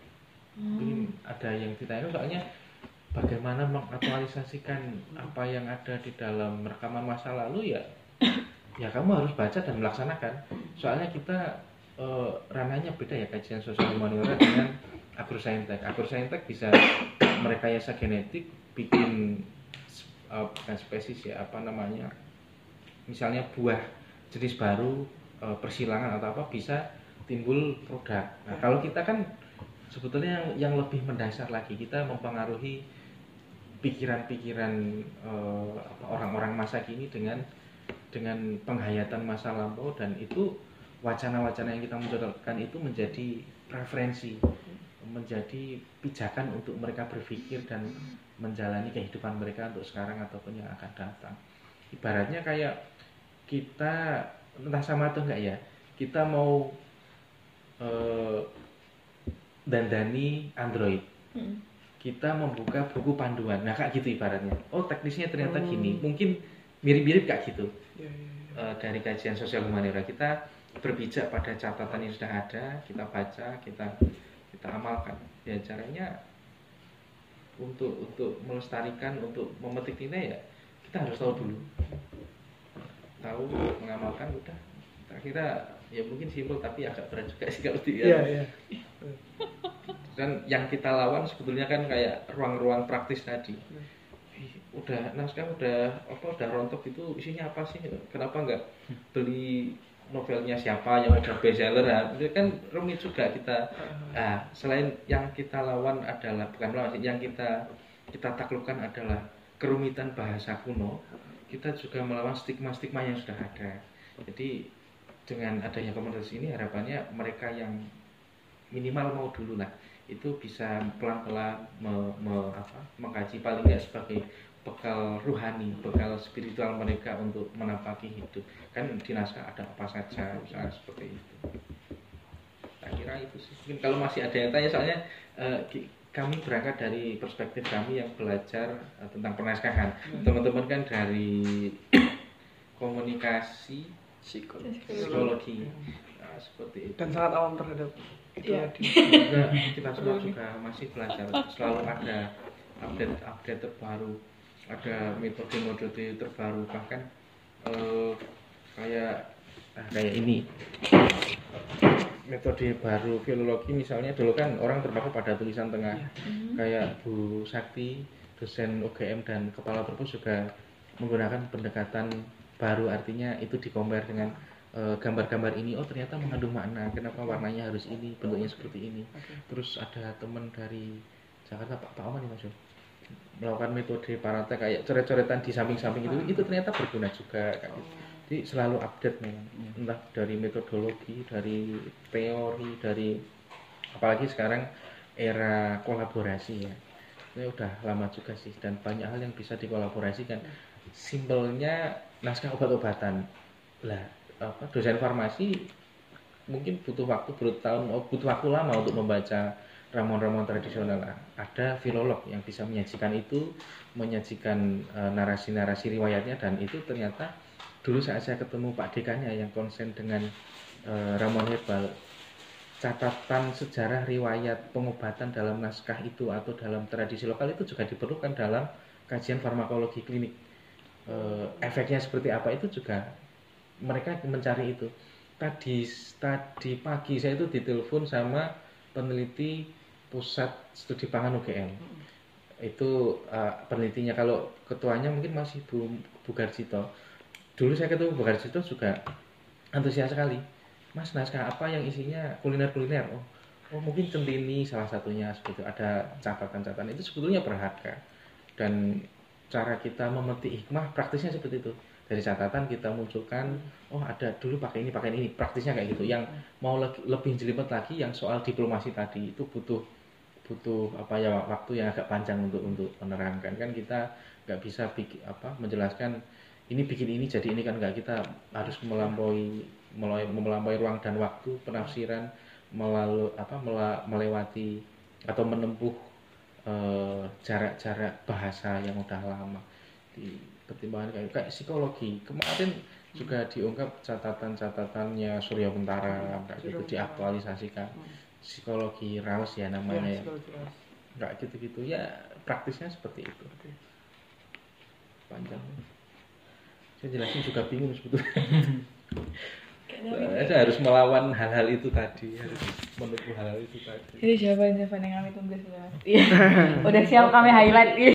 Mungkin hmm. ada yang ditanyakan soalnya bagaimana mengaktualisasikan apa yang ada di dalam rekaman masa lalu, ya ya kamu harus baca dan melaksanakan. Soalnya kita uh, ranahnya beda ya, kajian sosial humaniora dengan agrosaintek. Agrosaintek bisa merekayasa genetik, bikin uh, bukan spesies ya, apa namanya, misalnya buah jenis baru, uh, persilangan atau apa, bisa timbul produk. Nah, kalau kita kan sebetulnya yang, yang lebih mendasar lagi, kita mempengaruhi pikiran-pikiran uh, orang-orang masa kini dengan dengan penghayatan masa lampau, dan itu wacana-wacana yang kita munculkan itu menjadi preferensi, menjadi pijakan untuk mereka berpikir dan menjalani kehidupan mereka untuk sekarang ataupun yang akan datang. Ibaratnya kayak kita, entah sama atau enggak ya, kita mau Uh, dandani Android, hmm. kita membuka buku panduan, nah kayak gitu ibaratnya. Oh teknisnya ternyata hmm. gini, mungkin mirip-mirip kayak gitu. Ya, ya, ya. Uh, dari kajian sosial humaniora kita berpijak pada catatan yang sudah ada, kita baca, kita kita amalkan. Ya caranya untuk untuk melestarikan, untuk memetik nilai ya kita harus tahu dulu, tahu, mengamalkan, udah. Kira ya mungkin simpel tapi agak berat juga sih kalau dilihat. Iya, iya. Dan yang kita lawan sebetulnya kan kayak ruang-ruang praktis tadi. Udah naskah udah apa udah rontok, itu isinya apa sih? Kenapa nggak beli novelnya siapa yang udah bestseller? Nah, itu kan rumit juga kita. Nah, selain yang kita lawan adalah bukan lawan, yang kita kita taklukkan adalah kerumitan bahasa kuno. Kita juga melawan stigma-stigma yang sudah ada. Jadi dengan adanya komunitas ini harapannya mereka yang minimal mau dulu lah itu bisa pelan-pelan me, me, apa, mengkaji paling nggak sebagai bekal ruhani, bekal spiritual mereka untuk menapaki hidup. Kan di naskah ada apa saja, misalnya seperti itu. Saya kira itu sih. Mungkin kalau masih ada yang tanya, soalnya eh, kami berangkat dari perspektif kami yang belajar eh, tentang penaskahan. Hmm. Teman-teman kan dari komunikasi, psikologi, psikologi. Nah, seperti itu. Dan sangat awam terhadap itu ya. tadi. Juga kita semua juga masih belajar, selalu ada update-update terbaru, ada metode-metode terbaru, bahkan eh, kayak ah, kayak ini metode baru filologi misalnya. Dulu kan orang terpaku pada tulisan tengah, ya. Kayak Bu Sakti, dosen U G M dan kepala perpus juga menggunakan pendekatan baru, artinya itu di-compare dengan gambar-gambar ini, oh ternyata mengandung makna, kenapa warnanya harus ini, bentuknya seperti ini. Terus ada teman dari Jakarta, Pak Pak Oman nih Mas, melakukan metode parate kayak coret-coretan di samping-samping itu, itu ternyata berguna juga kayak gitu. Jadi selalu update memang, entah dari metodologi, dari teori, dari apalagi sekarang era kolaborasi ya. Ini udah lama juga sih, dan banyak hal yang bisa dikolaborasikan. Simpelnya naskah obat-obatan lah. Apa, dosen farmasi mungkin butuh waktu bertahun, oh, butuh waktu lama untuk membaca ramuan-ramuan tradisional. Ada filolog yang bisa menyajikan itu, menyajikan e, narasi-narasi riwayatnya, dan itu ternyata dulu saat saya ketemu Pak Dekannya yang konsen dengan e, ramuan herbal, catatan sejarah riwayat pengobatan dalam naskah itu atau dalam tradisi lokal itu juga diperlukan dalam kajian farmakologi klinik. E, efeknya seperti apa itu juga mereka mencari itu. Tadi tadi pagi saya itu ditelepon sama peneliti pusat studi pangan U G M. Itu uh, penelitinya, kalau ketuanya mungkin masih Bu, Bu Garjito. Dulu saya ketemu Bu Garjito juga antusias sekali. Mas, naskah apa yang isinya kuliner-kuliner? Oh, oh mungkin centini salah satunya, seperti ada catatan-catatan. Itu sebetulnya berharga. Dan cara kita memetik hikmah praktisnya seperti itu. Dari catatan kita munculkan, oh ada dulu pakai ini, pakai ini, praktisnya kayak gitu. Yang mau le- lebih jelimet lagi, yang soal diplomasi tadi itu butuh butuh apa ya waktu yang agak panjang untuk untuk menerangkan. Kan kita nggak bisa bikin apa menjelaskan ini bikin ini jadi ini, kan nggak, kita harus melampaui melampaui ruang dan waktu, penafsiran melalui apa melewati atau menempuh eh, jarak-jarak bahasa yang udah lama. Di pertimbangan kayak, kayak psikologi kemarin juga diungkap catatan-catatannya Surya Bentara kayak gitu, diaktualisasikan. Psikologi Raus ya namanya ya, nggak gitu-gitu ya, praktisnya seperti itu. Panjang, saya jelasin juga bingung sebetulnya. Saya harus melawan hal-hal itu tadi, harus menempuh hal-hal itu tadi. Itu jawaban-jawaban yang kami tunggu sudah. Iya. Udah siap kami highlight.